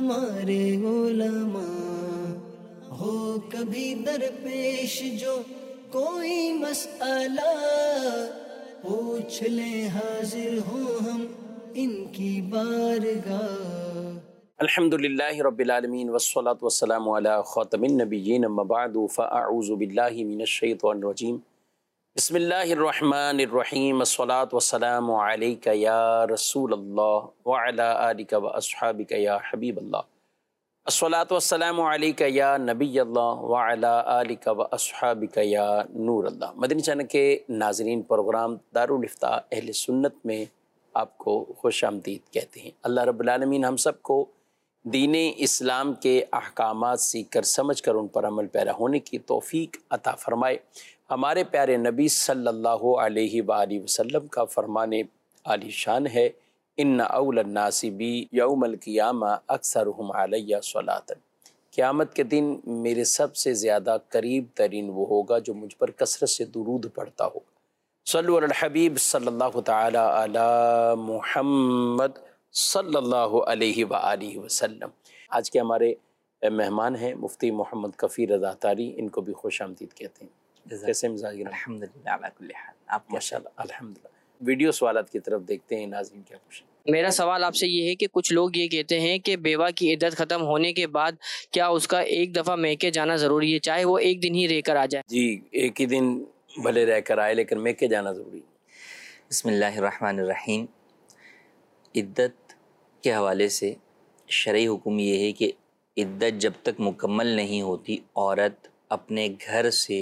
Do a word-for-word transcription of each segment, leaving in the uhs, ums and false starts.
ہمارے علماء، ہو کبھی درپیش جو کوئی مسئلہ، پوچھ لیں حاضر ہوں ہم ان کی بارگاہ۔ الحمدللہ رب العالمین والصلاة والسلام علی خاتم النبیین، اما بعد فاعوذ باللہ من الشیطان الرجیم، بسم اللہ الرحمن الرحیم، الصلاة والسلام علیک یا رسول اللہ وعلی آلک واصحابک یا حبیب اللہ، الصلاة والسلام علیک یا نبی اللہ وعلی آلک واصحابک یا نور اللہ۔ مدنی چینل کے ناظرین، پروگرام دارالافتاء اہل سنت میں آپ کو خوش آمدید کہتے ہیں۔ اللہ رب العالمین ہم سب کو دین اسلام کے احکامات سیکھ کر سمجھ کر ان پر عمل پیرا ہونے کی توفیق عطا فرمائے۔ ہمارے پیارے نبی صلی اللہ علیہ وآلہ وسلم کا فرمان عالی شان ہے، ان اول الناس بی یوم القیامہ اکثرہم علیہ صلاۃ۔ قیامت کے دن میرے سب سے زیادہ قریب ترین وہ ہوگا جو مجھ پر کثرت سے درود پڑھتا ہوگا۔ صلو علی الحبیب صلی اللہ تعالی علی محمد صلی اللہ علیہ وآلہ وسلم۔ آج کے ہمارے مہمان ہیں مفتی محمد کفیل رضا اطہاری، ان کو بھی خوش آمدید کہتے ہیں۔ کیسے مزاج؟ الحمدللہ علی کل حال۔ آپ ماشاءاللہ الحمدللہ۔ ویڈیو سوالات کی طرف دیکھتے ہیں، ناظرین کیا پوچھیں۔ میرا سوال آپ سے یہ ہے کہ کچھ لوگ یہ کہتے ہیں کہ بیوہ کی عدت ختم ہونے کے بعد کیا اس کا ایک دفعہ میکے جانا ضروری ہے، چاہے وہ ایک دن ہی رہ کر آ جائے؟ جی، ایک ہی دن بھلے رہ کر آئے لیکن میکے جانا ضروری ہے۔ بسم اللہ الرحمن الرحیم۔ عدت کے حوالے سے شرعی حکم یہ ہے کہ عدت جب تک مکمل نہیں ہوتی، عورت اپنے گھر سے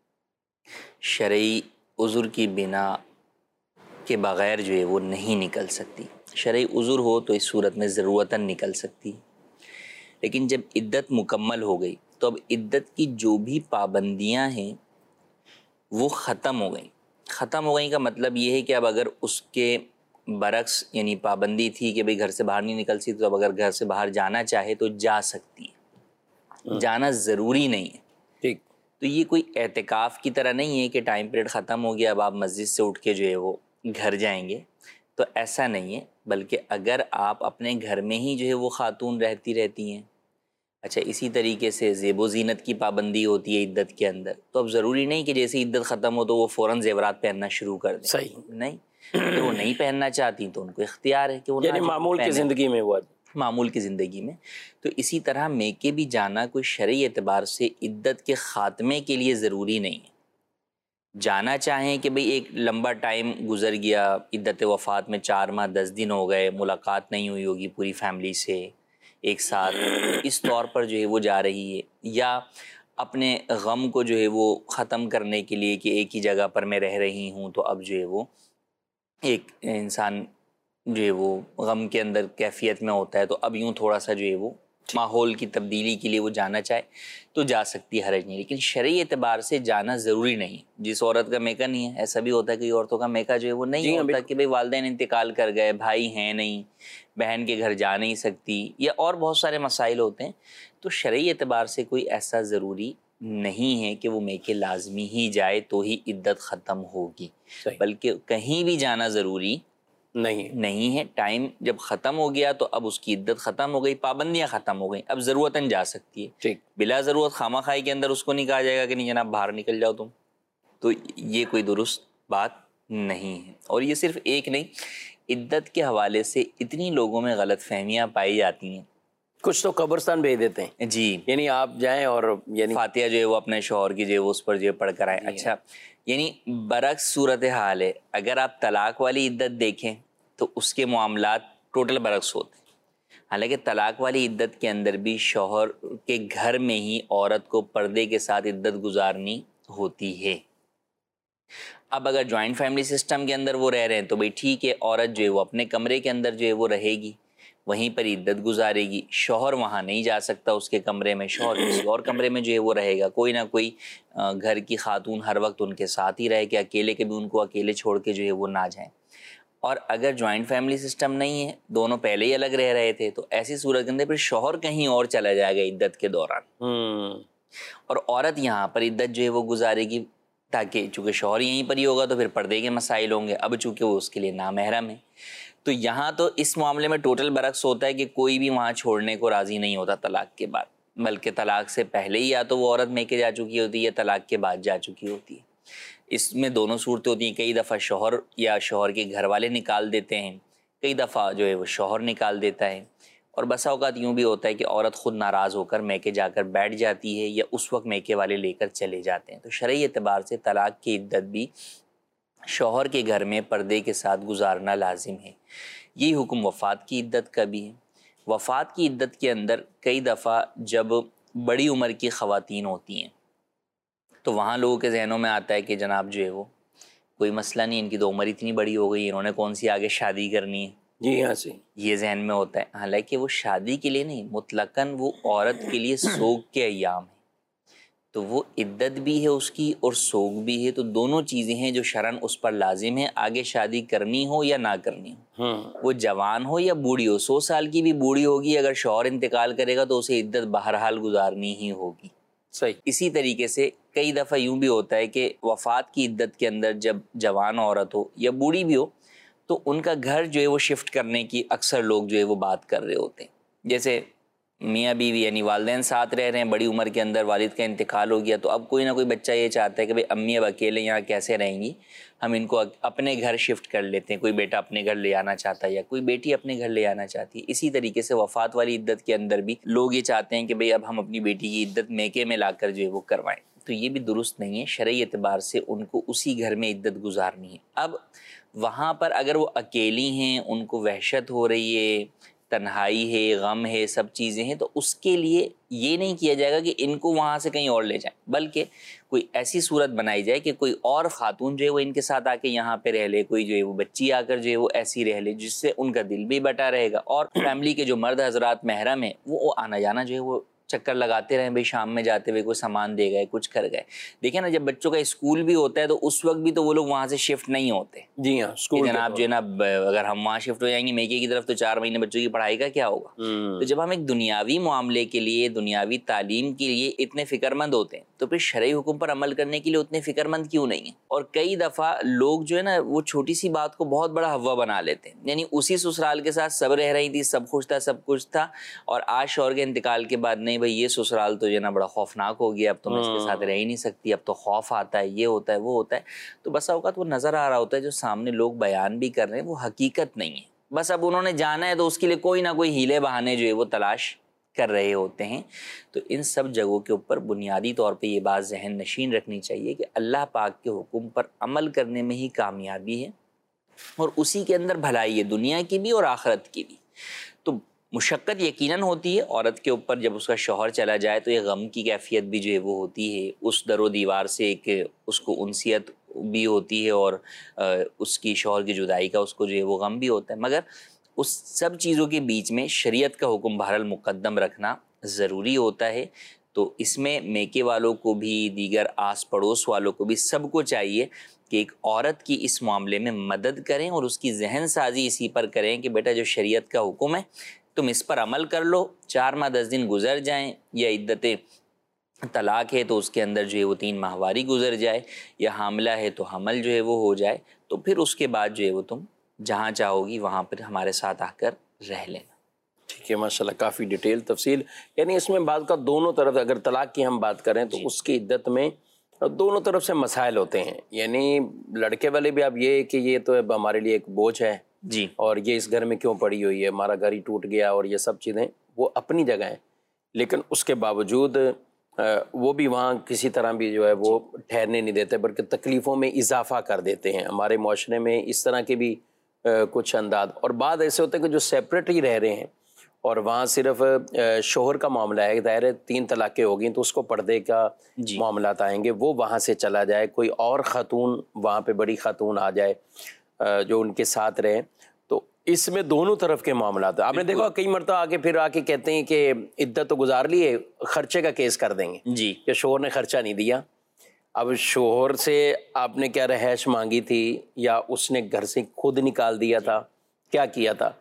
شرعی عذر کی بنا کے بغیر جو ہے وہ نہیں نکل سکتی۔ شرعی عذر ہو تو اس صورت میں ضرورتاً نکل سکتی، لیکن جب عدت مکمل ہو گئی تو اب عدت کی جو بھی پابندیاں ہیں وہ ختم ہو گئیں۔ ختم ہو گئیں کا مطلب یہ ہے کہ اب اگر اس کے برعکس یعنی پابندی تھی کہ بھئی گھر سے باہر نہیں نکل سکتی، تو اب اگر گھر سے باہر جانا چاہے تو جا سکتی ہے، جانا ضروری نہیں ہے۔ ٹھیک، تو یہ کوئی اعتکاف کی طرح نہیں ہے کہ ٹائم پیریڈ ختم ہو گیا اب آپ مسجد سے اٹھ کے جو ہے وہ گھر جائیں گے، تو ایسا نہیں ہے۔ بلکہ اگر آپ اپنے گھر میں ہی جو ہے وہ خاتون رہتی رہتی ہیں، اچھا اسی طریقے سے زیب و زینت کی پابندی ہوتی ہے عدت کے اندر، تو اب ضروری نہیں کہ جیسے عدت ختم ہو تو وہ فوراً زیورات پہننا شروع کر دیں۔ صحیح نہیں، اگر وہ نہیں پہننا چاہتی تو ان کو اختیار ہے کہ وہ یعنی معمول کی زندگی میں ہوا معمول کی زندگی میں۔ تو اسی طرح میکے بھی جانا کوئی شرعی اعتبار سے عدت کے خاتمے کے لیے ضروری نہیں ہے۔ جانا چاہیں کہ بھئی ایک لمبا ٹائم گزر گیا، عدت وفات میں چار ماہ دس دن ہو گئے، ملاقات نہیں ہوئی ہوگی پوری فیملی سے ایک ساتھ، اس طور پر جو ہے وہ جا رہی ہے، یا اپنے غم کو جو ہے وہ ختم کرنے کے لیے کہ ایک ہی جگہ پر میں رہ رہی ہوں، تو اب جو ہے وہ ایک انسان جو ہے وہ غم کے اندر کیفیت میں ہوتا ہے، تو اب یوں تھوڑا سا جو ہے وہ ماحول کی تبدیلی کے لیے وہ جانا چاہے تو جا سکتی، حرج نہیں۔ لیکن شرعی اعتبار سے جانا ضروری نہیں۔ جس عورت کا میکا نہیں ہے، ایسا بھی ہوتا ہے کہ عورتوں کا میکا جو ہے وہ نہیں ہوتا کہ بھئی والدین انتقال کر گئے، بھائی ہیں نہیں، بہن کے گھر جا نہیں سکتی، یا اور بہت سارے مسائل ہوتے ہیں، تو شرعی اعتبار سے کوئی ایسا ضروری نہیں ہے کہ وہ میکے لازمی ہی جائے تو ہی عدت ختم ہوگی، بلکہ کہیں بھی جانا ضروری نہیں نہیں ہے۔ ٹائم جب ختم ہو گیا تو اب اس کی عدت ختم ہو گئی، پابندیاں ختم ہو گئیں، اب ضرورتاً جا سکتی ہے۔ ٹھیک، بلا ضرورت خامہ خائی کے اندر اس کو نہیں کہا جائے گا کہ نہیں جناب باہر نکل جاؤ تم، تو یہ کوئی درست بات نہیں ہے۔ اور یہ صرف ایک نہیں، عدت کے حوالے سے اتنی لوگوں میں غلط فہمیاں پائی جاتی ہیں۔ کچھ تو قبرستان بھیج دیتے ہیں، جی، یعنی آپ جائیں اور یعنی فاتحہ جو ہے وہ اپنے شوہر کی جو ہے وہ اس پر جو ہے پڑھ کر آئیں۔ اچھا، یعنی برعکس صورتحال ہے۔ اگر آپ طلاق والی عدت دیکھیں تو اس کے معاملات ٹوٹل برعکس ہوتے ہیں۔ حالانکہ طلاق والی عدت کے اندر بھی شوہر کے گھر میں ہی عورت کو پردے کے ساتھ عدت گزارنی ہوتی ہے۔ اب اگر جوائنٹ فیملی سسٹم کے اندر وہ رہ رہے ہیں تو بھئی ٹھیک ہے، عورت جو ہے وہ اپنے کمرے کے اندر جو ہے وہ رہے گی، وہیں پر عدت گزارے گی، شوہر وہاں نہیں جا سکتا اس کے کمرے میں، شوہر کسی اور کمرے میں جو ہے وہ رہے گا، کوئی نہ کوئی گھر کی خاتون ہر وقت ان کے ساتھ ہی رہے کہ اکیلے کے بھی ان کو اکیلے چھوڑ کے جو ہے وہ نہ جائیں۔ اور اگر جوائنٹ فیملی سسٹم نہیں ہے، دونوں پہلے ہی الگ رہ رہے تھے، تو ایسی صورت کے اندر پھر شوہر کہیں اور چلا جائے گا عدت کے دوران، اور عورت یہاں پر عدت جو ہے وہ گزارے گی، تاکہ چونکہ شوہر یہیں پر ہی ہوگا تو پھر پردے کے مسائل ہوں گے، اب چونکہ وہ اس کے لیے نامحرم ہے، تو یہاں تو اس معاملے میں ٹوٹل برعکس ہوتا ہے کہ کوئی بھی وہاں چھوڑنے کو راضی نہیں ہوتا طلاق کے بعد، بلکہ طلاق سے پہلے ہی یا تو وہ عورت میکے جا چکی ہوتی ہے یا طلاق کے بعد جا چکی ہوتی ہے۔ اس میں دونوں صورتیں ہوتی ہیں، کئی دفعہ شوہر یا شوہر کے گھر والے نکال دیتے ہیں، کئی دفعہ جو ہے وہ شوہر نکال دیتا ہے، اور بسا اوقات یوں بھی ہوتا ہے کہ عورت خود ناراض ہو کر میکے جا کر بیٹھ جاتی ہے یا اس وقت میکے والے لے کر چلے جاتے ہیں۔ تو شرعی اعتبار سے طلاق کی عدت بھی شوہر کے گھر میں پردے کے ساتھ گزارنا لازم ہے۔ یہی حکم وفات کی عدت کا بھی ہے۔ وفات کی عدت کے اندر کئی دفعہ جب بڑی عمر کی خواتین ہوتی ہیں تو وہاں لوگوں کے ذہنوں میں آتا ہے کہ جناب جو ہے وہ کوئی مسئلہ نہیں، ان کی تو عمر اتنی بڑی ہو گئی، انہوں نے کون سی آگے شادی کرنی ہے، جی ہاں سی یہ ذہن میں ہوتا ہے۔ حالانکہ وہ شادی کے لیے نہیں، مطلقاً وہ عورت کے لیے سوگ کے ایام ہیں، تو وہ عدت بھی ہے اس کی اور سوگ بھی ہے، تو دونوں چیزیں ہیں جو شرعاً اس پر لازم ہے، آگے شادی کرنی ہو یا نہ کرنی ہو، وہ جوان ہو یا بوڑھی ہو، سو سال کی بھی بوڑھی ہوگی، اگر شوہر انتقال کرے گا تو اسے عدت بہرحال گزارنی ہی ہوگی۔ صحیح۔ اسی طریقے سے کئی دفعہ یوں بھی ہوتا ہے کہ وفات کی عدت کے اندر جب جوان عورت ہو یا بوڑھی بھی ہو تو ان کا گھر جو ہے وہ شفٹ کرنے کی اکثر لوگ جو ہے وہ بات کر رہے ہوتے ہیں، جیسے میاں بیوی یعنی والدین ساتھ رہ رہے ہیں، بڑی عمر کے اندر والد کا انتقال ہو گیا، تو اب کوئی نہ کوئی بچہ یہ چاہتا ہے کہ بھئی امی اب اکیلے یہاں کیسے رہیں گی، ہم ان کو اپنے گھر شفٹ کر لیتے ہیں، کوئی بیٹا اپنے گھر لے آنا چاہتا ہے یا کوئی بیٹی اپنے گھر لے آنا چاہتی ہے۔ اسی طریقے سے وفات والی عدت کے اندر بھی لوگ یہ چاہتے ہیں کہ بھئی اب ہم اپنی بیٹی کی عدت میکے میں لا کر جو ہے وہ کروائیں، تو یہ بھی درست نہیں ہے۔ شرعی اعتبار سے ان کو اسی گھر میں عدت گزارنی ہے۔ اب وہاں پر اگر وہ اکیلی ہیں، ان کو وحشت ہو رہی ہے، تنہائی ہے، غم ہے، سب چیزیں ہیں، تو اس کے لیے یہ نہیں کیا جائے گا کہ ان کو وہاں سے کہیں اور لے جائیں، بلکہ کوئی ایسی صورت بنائی جائے کہ کوئی اور خاتون جو ہے وہ ان کے ساتھ آ کے یہاں پہ رہ لے، کوئی جو ہے وہ بچی آ کر جو ہے وہ ایسی رہ لے جس سے ان کا دل بھی بٹا رہے گا، اور فیملی کے جو مرد حضرات محرم ہیں وہ آنا جانا جو ہے وہ چکر لگاتے رہیں، بھئی شام میں جاتے ہوئے کوئی سامان دے گئے، کچھ کر گئے۔ دیکھیں نا جب بچوں کا اسکول بھی ہوتا ہے تو اس وقت بھی تو وہ لوگ وہاں سے شفٹ نہیں ہوتے، جی ہاں، اسکول جناب جو ہے نا اگر ہم وہاں شفٹ ہو جائیں گے میکے کی طرف تو چار مہینے بچوں کی پڑھائی کا کیا ہوگا۔ تو جب ہم ایک دنیاوی معاملے کے لیے، دنیاوی تعلیم کے لیے اتنے فکر مند ہوتے ہیں تو پھر شرعی حکم پر عمل کرنے کے لیے اتنے فکر مند کیوں نہیں ہیں؟ اور کئی دفعہ لوگ جو ہے نا وہ چھوٹی سی بات کو بہت بڑا ہوا بنا لیتے ہیں، یعنی اسی سسرال کے ساتھ سب رہ رہی تھی، سب خوش تھا، سب کچھ تھا، اور آج شوہر کے انتقال کے بعد نہیں بھائی یہ سسرال تو جو ہے نا بڑا خوفناک ہو گیا، اب تو میں اس کے ساتھ رہ ہی نہیں سکتی، اب تو خوف آتا ہے، یہ ہوتا ہے، وہ ہوتا ہے۔ تو بس اوقات وہ نظر آ رہا ہوتا ہے جو سامنے لوگ بیان بھی کر رہے ہیں وہ حقیقت نہیں ہے، بس اب انہوں نے جانا ہے تو اس کے لیے کوئی نہ کوئی ہیلے بہانے جو ہے وہ تلاش کر رہے ہوتے ہیں۔ تو ان سب جگہوں کے اوپر بنیادی طور پہ یہ بات ذہن نشین رکھنی چاہیے کہ اللہ پاک کے حکم پر عمل کرنے میں ہی کامیابی ہے اور اسی کے اندر بھلائی ہے، دنیا کی بھی اور آخرت کی بھی۔ تو مشقت یقیناً ہوتی ہے عورت کے اوپر، جب اس کا شوہر چلا جائے تو یہ غم کی کیفیت بھی جو ہے وہ ہوتی ہے، اس در و دیوار سے ایک اس کو انسیت بھی ہوتی ہے اور اس کی شوہر کی جدائی کا اس کو جو ہے وہ غم بھی ہوتا ہے، مگر اس سب چیزوں کے بیچ میں شریعت کا حکم بہرحال مقدم رکھنا ضروری ہوتا ہے۔ تو اس میں میکے والوں کو بھی، دیگر آس پڑوس والوں کو بھی، سب کو چاہیے کہ ایک عورت کی اس معاملے میں مدد کریں اور اس کی ذہن سازی اسی پر کریں کہ بیٹا جو شریعت کا حکم ہے تم اس پر عمل کر لو، چار ماہ دس دن گزر جائیں، یا عدت طلاق ہے تو اس کے اندر جو ہے وہ تین ماہواری گزر جائے، یا حاملہ ہے تو حمل جو ہے وہ ہو جائے، تو پھر اس کے بعد جو ہے وہ تم جہاں چاہو گی وہاں پر ہمارے ساتھ آ کر رہ لینا۔ ٹھیک ہے، ماشاءاللہ کافی ڈیٹیل تفصیل، یعنی اس میں بعض کا دونوں طرف، اگر طلاق کی ہم بات کریں تو جی۔ اس کی عدت میں دونوں طرف سے مسائل ہوتے ہیں، یعنی لڑکے والے بھی اب یہ کہ یہ تو اب ہمارے لیے ایک بوجھ ہے جی، اور یہ اس گھر میں کیوں پڑی ہوئی ہے، ہمارا گھر ہی ٹوٹ گیا، اور یہ سب چیزیں وہ اپنی جگہ ہیں، لیکن اس کے باوجود وہ بھی وہاں کسی طرح بھی جو ہے وہ ٹھہرنے نہیں دیتے بلکہ تکلیفوں میں اضافہ کر دیتے ہیں۔ ہمارے معاشرے میں اس طرح کے بھی کچھ انداز، اور بعض ایسے ہوتے ہیں کہ جو سیپریٹ ہی رہ رہے ہیں اور وہاں صرف شوہر کا معاملہ ہے، ظاہر ہے تین طلاقیں ہو گئیں تو اس کو پردے کا جی، معاملات آئیں گے، وہ وہاں سے چلا جائے، کوئی اور خاتون وہاں پہ بڑی خاتون آ جائے جو ان کے ساتھ رہے، تو اس میں دونوں طرف کے معاملات ہیں۔ آپ نے دیکھا کئی مرتبہ آگے پھر آ کے کہتے ہیں کہ عدت تو گزار لی ہے، خرچے کا کیس کر دیں گے جی، کہ شوہر نے خرچہ نہیں دیا۔ اب شوہر سے آپ نے کیا رہائش مانگی تھی، یا اس نے گھر سے خود نکال دیا تھا، کیا کیا تھا،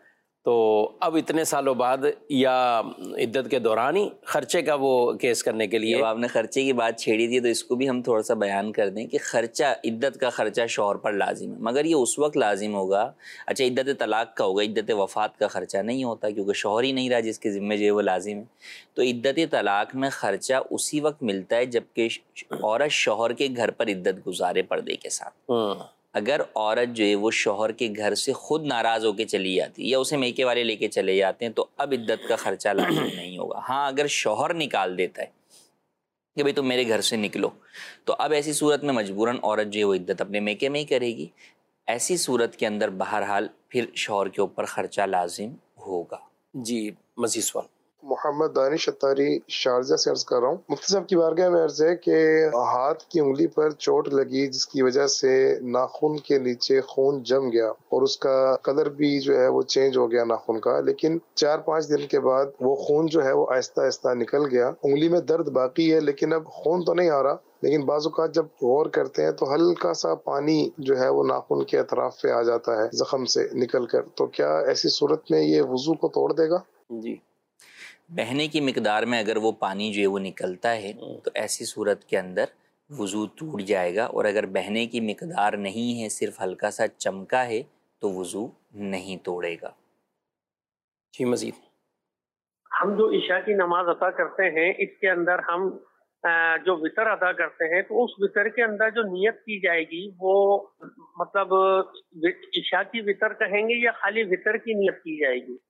تو اب اتنے سالوں بعد یا عدت کے دوران ہی خرچے کا وہ کیس کرنے کے لیے؟ جب آپ نے خرچے کی بات چھیڑی تھی تو اس کو بھی ہم تھوڑا سا بیان کر دیں کہ خرچہ، عدت کا خرچہ شوہر پر لازم ہے، مگر یہ اس وقت لازم ہوگا، اچھا عدت طلاق کا ہوگا، عدت وفات کا خرچہ نہیں ہوتا کیونکہ شوہر ہی نہیں رہا جس کے ذمہ جو ہے وہ لازم ہے. تو عدت طلاق میں خرچہ اسی وقت ملتا ہے جب کہ عورت شوہر کے گھر پر عدت گزارے پردے کے ساتھ. اگر عورت جو ہے وہ شوہر کے گھر سے خود ناراض ہو کے چلی جاتی یا اسے میکے والے لے کے چلے جاتے ہیں تو اب عدت کا خرچہ لازم نہیں ہوگا. ہاں اگر شوہر نکال دیتا ہے کہ بھئی تم میرے گھر سے نکلو، تو اب ایسی صورت میں مجبوراً عورت جو ہے وہ عدت اپنے میکے میں ہی کرے گی. ایسی صورت کے اندر بہرحال پھر شوہر کے اوپر خرچہ لازم ہوگا. جی مزید سوال. محمد دانش اتاری شارجہ سے عرض کر رہا ہوں. مفتی صاحب کی بارگاہ میں عرض ہے کہ ہاتھ کی انگلی پر چوٹ لگی جس کی وجہ سے ناخن کے نیچے خون جم گیا اور اس کا کلر بھی جو ہے وہ چینج ہو گیا ناخن کا، لیکن چار پانچ دن کے بعد وہ خون جو ہے وہ آہستہ آہستہ نکل گیا. انگلی میں درد باقی ہے لیکن اب خون تو نہیں آ رہا، لیکن بعض اوقات جب غور کرتے ہیں تو ہلکا سا پانی جو ہے وہ ناخن کے اطراف پہ آ جاتا ہے زخم سے نکل کر. تو کیا ایسی صورت میں یہ وضو کو توڑ دے گا؟ جی بہنے کی مقدار میں اگر وہ پانی جو ہے وہ نکلتا ہے تو ایسی صورت کے اندر وضو ٹوٹ جائے گا، اور اگر بہنے کی مقدار نہیں ہے، صرف ہلکا سا چمکا ہے تو وضو نہیں توڑے گا. جی مزید. ہم جو عشاء کی نماز ادا کرتے ہیں اس کے اندر ہم جو وطر ادا کرتے ہیں تو اس وطر کے اندر جو نیت کی جائے گی وہ مطلب عشاء کی وطر کہیں گے یا خالی وطر کی نیت کی جائے گی؟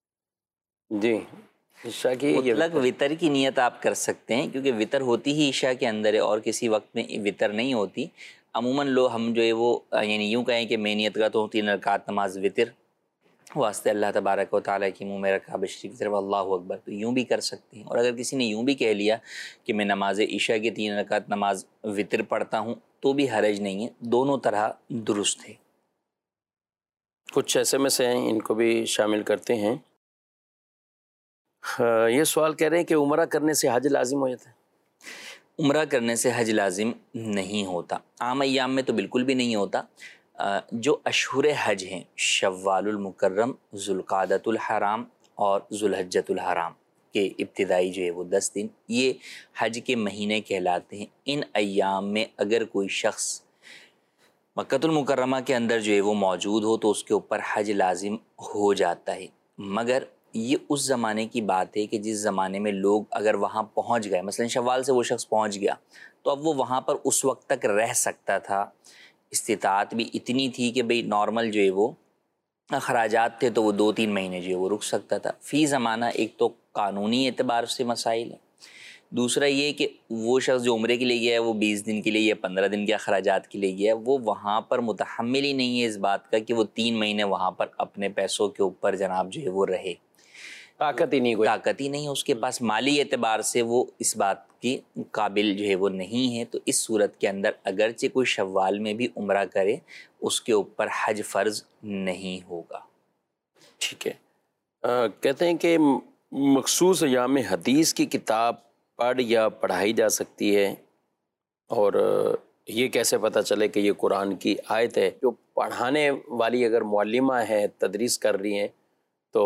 جی عشاء کی مطلق وطر کی نیت آپ کر سکتے ہیں کیونکہ وطر ہوتی ہی عشاء کے اندر ہے اور کسی وقت میں وطر نہیں ہوتی. عموماً لوگ ہم جو ہے وہ یعنی یوں کہیں کہ میں نیت کا تو تین رکعت نماز وطر واسطے اللہ تبارک و تعالیٰ کی منہ میں رکھا بشریف طرف اللہ اکبر، تو یوں بھی کر سکتے ہیں. اور اگر کسی نے یوں بھی کہہ لیا کہ میں نماز عشاء کی تین رکعت نماز وطر پڑھتا ہوں تو بھی حرج نہیں ہے، دونوں طرح درست ہے. کچھ ایسے میں سے ہیں ان کو بھی شامل کرتے ہیں. یہ سوال کہہ رہے ہیں کہ عمرہ کرنے سے حج لازم ہو جاتا ہے؟ عمرہ کرنے سے حج لازم نہیں ہوتا، عام ایام میں تو بالکل بھی نہیں ہوتا. جو اشہر حج ہیں شوال المکرم، ذوالقعدۃ الحرام اور ذوالحجۃ الحرام کے ابتدائی جو ہے وہ دس دن یہ حج کے مہینے کہلاتے ہیں. ان ایام میں اگر کوئی شخص مکۃ المکرمہ کے اندر جو ہے وہ موجود ہو تو اس کے اوپر حج لازم ہو جاتا ہے. مگر یہ اس زمانے کی بات ہے کہ جس زمانے میں لوگ اگر وہاں پہنچ گئے، مثلا شوال سے وہ شخص پہنچ گیا تو اب وہ وہاں پر اس وقت تک رہ سکتا تھا، استطاعت بھی اتنی تھی کہ بھئی نارمل جو ہے وہ اخراجات تھے تو وہ دو تین مہینے جو ہے وہ رک سکتا تھا. فی زمانہ ایک تو قانونی اعتبار سے مسائل ہیں، دوسرا یہ کہ وہ شخص جو عمرے کے لیے گیا ہے وہ بیس دن کے لیے یا پندرہ دن کے اخراجات کے لیے گیا ہے، وہ وہاں پر متحمل ہی نہیں ہے اس بات کا کہ وہ تین مہینے وہاں پر اپنے پیسوں کے اوپر جناب جو ہے وہ رہے. طاقت ہی نہیں کوئی طاقت ہی نہیں ہے اس کے پاس، مالی اعتبار سے وہ اس بات کی قابل جو ہے وہ نہیں ہے. تو اس صورت کے اندر اگرچہ کوئی شوال میں بھی عمرہ کرے اس کے اوپر حج فرض نہیں ہوگا. ٹھیک ہے. کہتے ہیں کہ مخصوص ایام حدیث کی کتاب پڑھ یا پڑھائی جا سکتی ہے، اور یہ کیسے پتہ چلے کہ یہ قرآن کی آیت ہے؟ جو پڑھانے والی اگر معلمہ ہے، تدریس کر رہی ہیں تو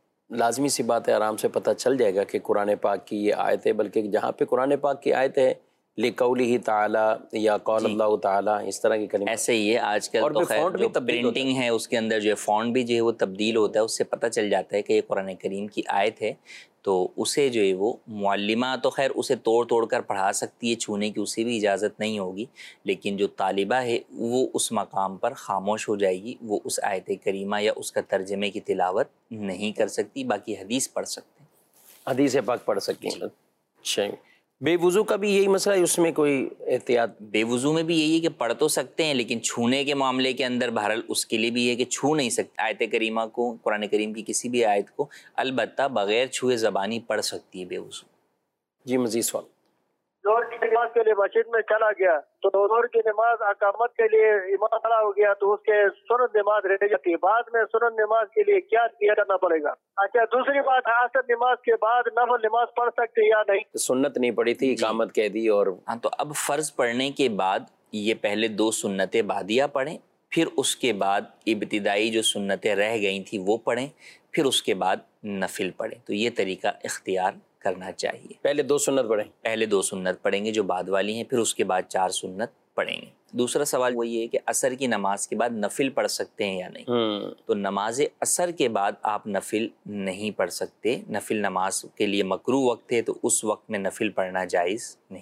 لازمی سی بات ہے آرام سے پتہ چل جائے گا کہ قرآن پاک کی یہ آیت ہے. بلکہ جہاں پہ قرآن پاک کی آیت ہے لِقَوْلِهِ تعالیٰ یا قول جی. اللہ تعالیٰ، اس طرح کی کلمات ایسے ہی ہے. آج کل تو خیر جو پرنٹنگ ہے اس کے اندر جو ہے فونٹ بھی جو ہے وہ تبدیل ہوتا ہے، اس سے پتہ چل جاتا ہے کہ یہ قرآن کریم کی آیت ہے. تو اسے جو ہے وہ معلمہ تو خیر اسے توڑ توڑ کر پڑھا سکتی ہے، چھونے کی اسے بھی اجازت نہیں ہوگی، لیکن جو طالبہ ہے وہ اس مقام پر خاموش ہو جائے گی، وہ اس آیت کریمہ یا اس کا ترجمے کی تلاوت نہیں کر سکتی. باقی حدیث پڑھ سکتے ہیں، حدیث پاک پڑھ سکتی ہیں. اچھا، بے وضو کا بھی یہی مسئلہ ہے، اس میں کوئی احتیاط؟ بے وضو میں بھی یہی ہے کہ پڑھ تو سکتے ہیں لیکن چھونے کے معاملے کے اندر بہرحال اس کے لیے بھی یہ ہے کہ چھو نہیں سکتے آیت کریمہ کو، قرآن کریم کی کسی بھی آیت کو، البتہ بغیر چھوئے زبانی پڑھ سکتی ہے بے وضو. جی مزید سوال. ظہر کی نماز کے لیے مسجد میں چلا گیا تو ظہر کی نماز اقامت کے لیے امام کھڑا ہو گیا تو اس کے سنت نماز رہ جاتی ہے، بعد میں سنت نماز کے لیے کیا کیا کرنا پڑے گا؟ اچھا، دوسری بات، عصر نماز کے بعد نفل نماز پڑھ سکتے یا نہیں؟ سنت نہیں پڑھی تھی، اقامت کہہ دی، اور ہاں تو اب فرض پڑھنے کے بعد یہ پہلے دو سنت بعدیہ پڑھیں، پھر اس کے بعد ابتدائی جو سنتیں رہ گئی تھیں وہ پڑھیں، پھر اس کے بعد نفل پڑھیں. تو یہ طریقہ اختیار کرنا چاہیے. پہلے دو سنت پڑھیں پہلے دو سنت پڑھیں گے جو بعد والی ہیں، پھر اس کے بعد چار سنت پڑھیں گے. دوسرا سوال وہ یہ ہے کہ عصر کی نماز کے بعد نفل پڑھ سکتے ہیں یا نہیں. تو نماز عصر کے بعد آپ نفل نہیں پڑھ سکتے. نفل نماز کے لیے مکروہ وقت ہے، تو اس وقت میں نفل پڑھنا جائز نہیں.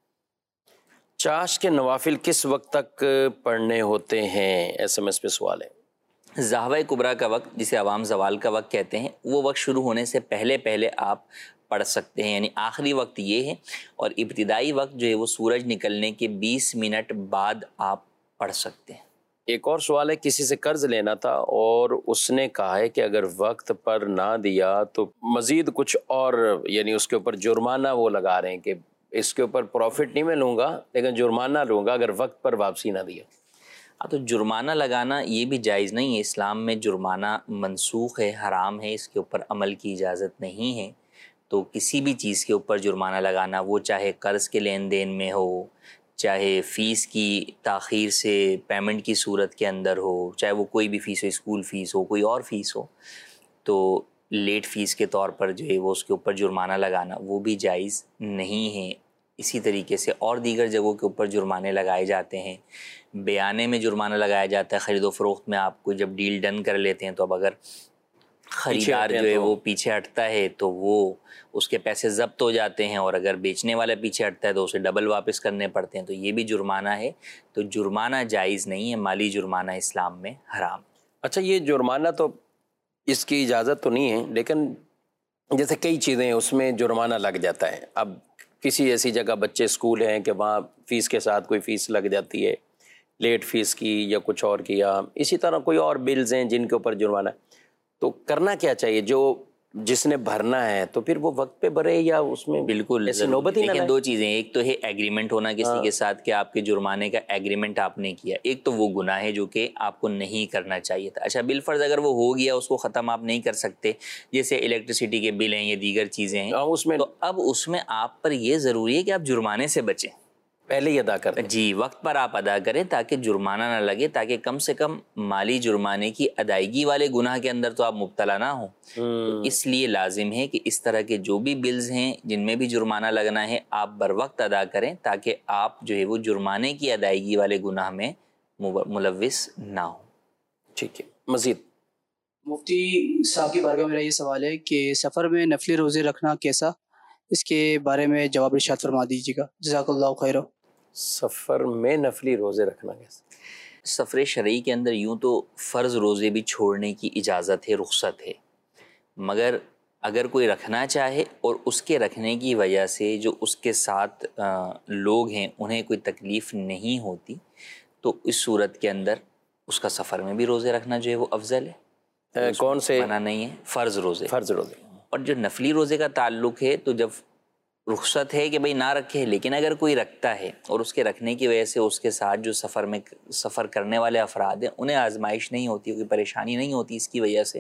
چاش کے نوافل کس وقت تک پڑھنے ہوتے ہیں؟ ایس ایم ایس پہ سوال ہے. زہوہ کبریٰ کا وقت، جسے عوام زوال کا وقت کہتے ہیں، وہ وقت شروع ہونے سے پہلے پہلے آپ پڑھ سکتے ہیں. یعنی آخری وقت یہ ہے، اور ابتدائی وقت جو ہے وہ سورج نکلنے کے بیس منٹ بعد آپ پڑھ سکتے ہیں. ایک اور سوال ہے، کسی سے قرض لینا تھا اور اس نے کہا ہے کہ اگر وقت پر نہ دیا تو مزید کچھ اور، یعنی اس کے اوپر جرمانہ وہ لگا رہے ہیں کہ اس کے اوپر پروفٹ نہیں میں لوں گا لیکن جرمانہ لوں گا اگر وقت پر واپسی نہ دیا. ہاں، تو جرمانہ لگانا یہ بھی جائز نہیں ہے. اسلام میں جرمانہ منسوخ ہے، حرام ہے، اس کے اوپر عمل کی اجازت نہیں ہے. تو کسی بھی چیز کے اوپر جرمانہ لگانا، وہ چاہے قرض کے لین دین میں ہو، چاہے فیس کی تاخیر سے پیمنٹ کی صورت کے اندر ہو، چاہے وہ کوئی بھی فیس ہو، اسکول فیس ہو، کوئی اور فیس ہو، تو لیٹ فیس کے طور پر جو ہے وہ اس کے اوپر جرمانہ لگانا وہ بھی جائز نہیں ہے. اسی طریقے سے اور دیگر جگہوں کے اوپر جرمانے لگائے جاتے ہیں. بیانے میں جرمانہ لگایا جاتا ہے. خرید و فروخت میں آپ کو جب ڈیل ڈن کر لیتے ہیں تو اب اگر خریدار جو ہے وہ پیچھے ہٹتا ہے تو وہ اس کے پیسے ضبط ہو جاتے ہیں، اور اگر بیچنے والا پیچھے ہٹتا ہے تو اسے ڈبل واپس کرنے پڑتے ہیں. تو یہ بھی جرمانہ ہے. تو جرمانہ جائز نہیں ہے، مالی جرمانہ اسلام میں حرام. اچھا، یہ جرمانہ تو اس کی اجازت تو نہیں ہے، لیکن جیسے کئی چیزیں ہیں اس میں جرمانہ لگ جاتا ہے. اب کسی ایسی جگہ بچے اسکول ہیں کہ وہاں فیس کے ساتھ کوئی فیس لگ جاتی ہے، لیٹ فیس کی یا کچھ اور کی، یا اسی طرح کوئی اور بلز ہیں جن کے اوپر جرمانہ. تو کرنا کیا چاہیے؟ جو جس نے بھرنا ہے تو پھر وہ وقت پہ بھرے یا اس میں بالکل ایسی نوبت ہی نہ لیکن لائے؟ دو چیزیں، ایک تو ہے ایگریمنٹ ہونا کسی کے ساتھ کہ آپ کے جرمانے کا ایگریمنٹ آپ نے کیا. ایک تو وہ گناہ ہے جو کہ آپ کو نہیں کرنا چاہیے تھا. اچھا، بالفرض اگر وہ ہو گیا، اس کو ختم آپ نہیں کر سکتے، جیسے الیکٹریسٹی کے بل ہیں یا دیگر چیزیں ہیں، اس میں تو اب اس میں آپ پر یہ ضروری ہے کہ آپ جرمانے سے بچیں. پہلے ہی ادا کر دیں. جی، وقت پر آپ ادا کریں تاکہ جرمانہ نہ لگے، تاکہ کم سے کم مالی جرمانے کی ادائیگی والے گناہ کے اندر تو آپ مبتلا نہ ہوں. تو اس لیے لازم ہے کہ اس طرح کے جو بھی بلز ہیں جن میں بھی جرمانہ لگنا ہے، آپ بر وقت ادا کریں تاکہ آپ جو ہے وہ جرمانے کی ادائیگی والے گناہ میں ملوث نہ ہوں. ٹھیک ہے. مزید مفتی صاحب کی بارگاہ میں میرا یہ سوال ہے کہ سفر میں نفلی روزے رکھنا کیسا، اس کے بارے میں جواب ارشاد فرما دیجیے گا. جزاک اللہ خیر. سفر میں نفلی روزے رکھنا کیسے؟ سفر شرعی کے اندر یوں تو فرض روزے بھی چھوڑنے کی اجازت ہے، رخصت ہے، مگر اگر کوئی رکھنا چاہے اور اس کے رکھنے کی وجہ سے جو اس کے ساتھ لوگ ہیں انہیں کوئی تکلیف نہیں ہوتی، تو اس صورت کے اندر اس کا سفر میں بھی روزے رکھنا جو ہے وہ افضل ہے. کون سے؟ منع نہیں ہے، فرض روزے. فرض روزے. اور جو نفلی روزے کا تعلق ہے تو جب رخصت ہے کہ بھئی نہ رکھے، لیکن اگر کوئی رکھتا ہے اور اس کے رکھنے کی وجہ سے اس کے ساتھ جو سفر میں سفر کرنے والے افراد ہیں انہیں آزمائش نہیں ہوتی، کوئی پریشانی نہیں ہوتی اس کی وجہ سے،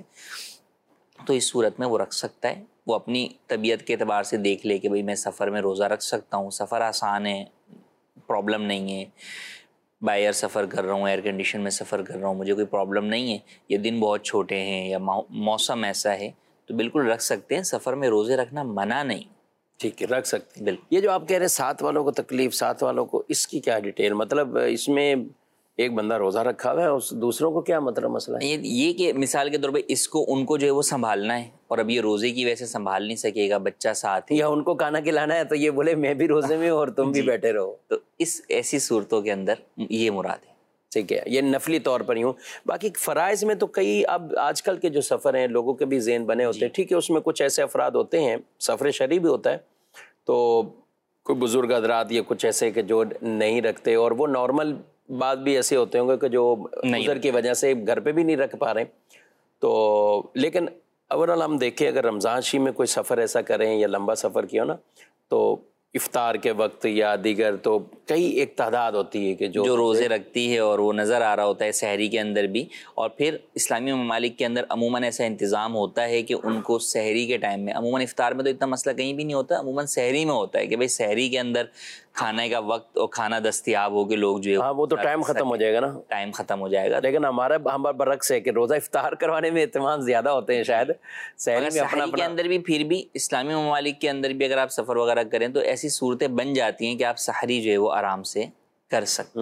تو اس صورت میں وہ رکھ سکتا ہے. وہ اپنی طبیعت کے اعتبار سے دیکھ لے کہ بھئی میں سفر میں روزہ رکھ سکتا ہوں، سفر آسان ہے، پرابلم نہیں ہے، بائی ایئر سفر کر رہا ہوں، ایئر کنڈیشن میں سفر کر رہا ہوں، مجھے کوئی پرابلم نہیں ہے، یہ دن بہت چھوٹے ہیں یا موسم ایسا ہے، تو بالکل رکھ سکتے ہیں. سفر میں روزے رکھنا منع نہیں. ٹھیک ہے، رکھ سکتے ہیں. بالکل. یہ جو آپ کہہ رہے ہیں ساتھ والوں کو تکلیف، ساتھ والوں کو، اس کی کیا ڈیٹیل؟ مطلب اس میں ایک بندہ روزہ رکھا ہوا ہے، اس دوسروں کو کیا مطلب مسئلہ ہے؟ یہ کہ مثال کے طور پہ اس کو ان کو جو ہے وہ سنبھالنا ہے، اور اب یہ روزے کی وجہ سے سنبھال نہیں سکے گا، بچہ ساتھ ہے، یا ان کو کھانا کھلانا ہے تو یہ بولے میں بھی روزے میں ہوں اور تم بھی بیٹھے رہو. تو اس ایسی صورتوں کے اندر یہ مراد ہے. ٹھیک ہے، یہ نفلی طور پر یوں. باقی فرائض میں تو کئی اب آج کل کے جو سفر ہیں لوگوں کے بھی ذہن بنے ہوتے ہیں. ٹھیک ہے، اس میں کچھ ایسے افراد ہوتے ہیں، سفر شرعی بھی ہوتا ہے، تو کوئی بزرگ حضرات یا کچھ ایسے کہ جو نہیں رکھتے، اور وہ نارمل بات بھی ایسے ہوتے ہوں گے کہ جو عذر کی وجہ سے گھر پہ بھی نہیں رکھ پا رہے. تو لیکن اوورال ہم دیکھیں اگر رمضان شریف میں کوئی سفر ایسا کریں یا لمبا سفر کیا ہو نا، تو افطار کے وقت یا دیگر تو کئی ایک تعداد ہوتی ہے کہ جو جو روزے رکھتی ہے اور وہ نظر آ رہا ہوتا ہے سحری کے اندر بھی. اور پھر اسلامی ممالک کے اندر عموماً ایسا انتظام ہوتا ہے کہ ان کو سحری کے ٹائم میں، عموماً افطار میں تو اتنا مسئلہ کہیں بھی نہیں ہوتا، عموماً سحری میں ہوتا ہے کہ بھائی سحری کے اندر کھانے کا وقت اور کھانا دستیاب ہو کہ لوگ جو ہے ہاں وہ تو ٹائم ختم ہو جائے گا نا، ٹائم ختم ہو جائے گا. لیکن ہمارا ہمارا برعکس ہے کہ روزہ افطار کروانے میں اہتمام زیادہ ہوتے ہیں شاید. سحری میں اپنا سحری کے اپنا اندر بھی پھر بھی اسلامی ممالک کے اندر بھی اگر آپ سفر وغیرہ کریں تو ایسی صورتیں بن جاتی ہیں کہ آپ سحری جو ہے وہ آرام سے کر سکتے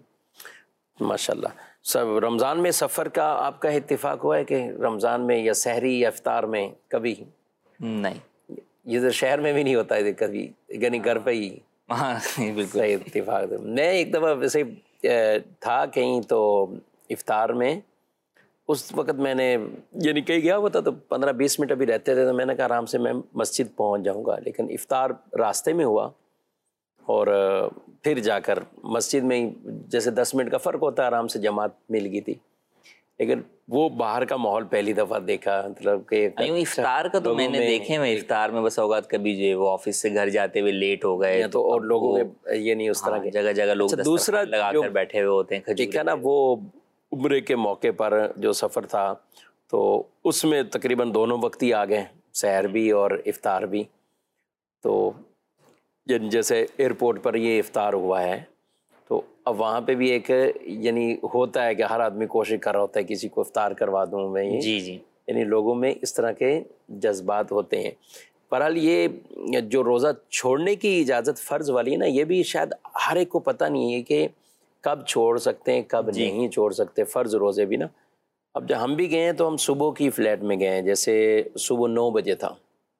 ہیں. ماشاء اللہ. سب رمضان میں سفر کا آپ کا اتفاق ہوا ہے کہ رمضان میں یا سحری یا افطار میں کبھی؟ نہیں، یہ تو شہر میں بھی نہیں ہوتا ہے کبھی، یعنی گھر پہ ہی. ہاں بالکل صحیح اتفاق. میں ایک دفعہ ویسے تھا کہیں تو افطار میں، اس وقت میں نے یعنی کہیں گیا ہوا تھا تو پندرہ بیس منٹ ابھی رہتے تھے تو میں نے کہا آرام سے میں مسجد پہنچ جاؤں گا، لیکن افطار راستے میں ہوا اور پھر جا کر مسجد میں ہی جیسے دس منٹ کا فرق ہوتا ہے آرام سے جماعت مل گئی تھی. لیکن وہ باہر کا ماحول پہلی دفعہ دیکھا، مطلب کہ افطار کا تو میں نے دیکھے میں افطار میں بس اوقات کبھی جو ہے وہ آفس سے گھر جاتے ہوئے لیٹ ہو گئے تو اور لوگوں کے یہ نہیں اس طرح کے جگہ جگہ لوگ دوسرا لگا کر بیٹھے ہوئے ہوتے ہیں. ٹھیک ہے نا، وہ عمرے کے موقع پر جو سفر تھا تو اس میں تقریباً دونوں وقت ہی آ گئے، سحر بھی اور افطار بھی. تو جیسے ایئرپورٹ پر یہ افطار ہوا ہے تو اب وہاں پہ بھی ایک یعنی ہوتا ہے کہ ہر آدمی کوشش کر رہا ہوتا ہے کسی کو افطار کروا دوں میں. جی جی یعنی لوگوں میں اس طرح کے جذبات ہوتے ہیں. بہرحال یہ جو روزہ چھوڑنے کی اجازت فرض والی ہے نا، یہ بھی شاید ہر ایک کو پتہ نہیں ہے کہ کب چھوڑ سکتے ہیں کب جی. نہیں چھوڑ سکتے فرض روزے بھی نا. اب جب ہم بھی گئے ہیں تو ہم صبح کی فلائٹ میں گئے ہیں، جیسے صبح نو بجے تھا،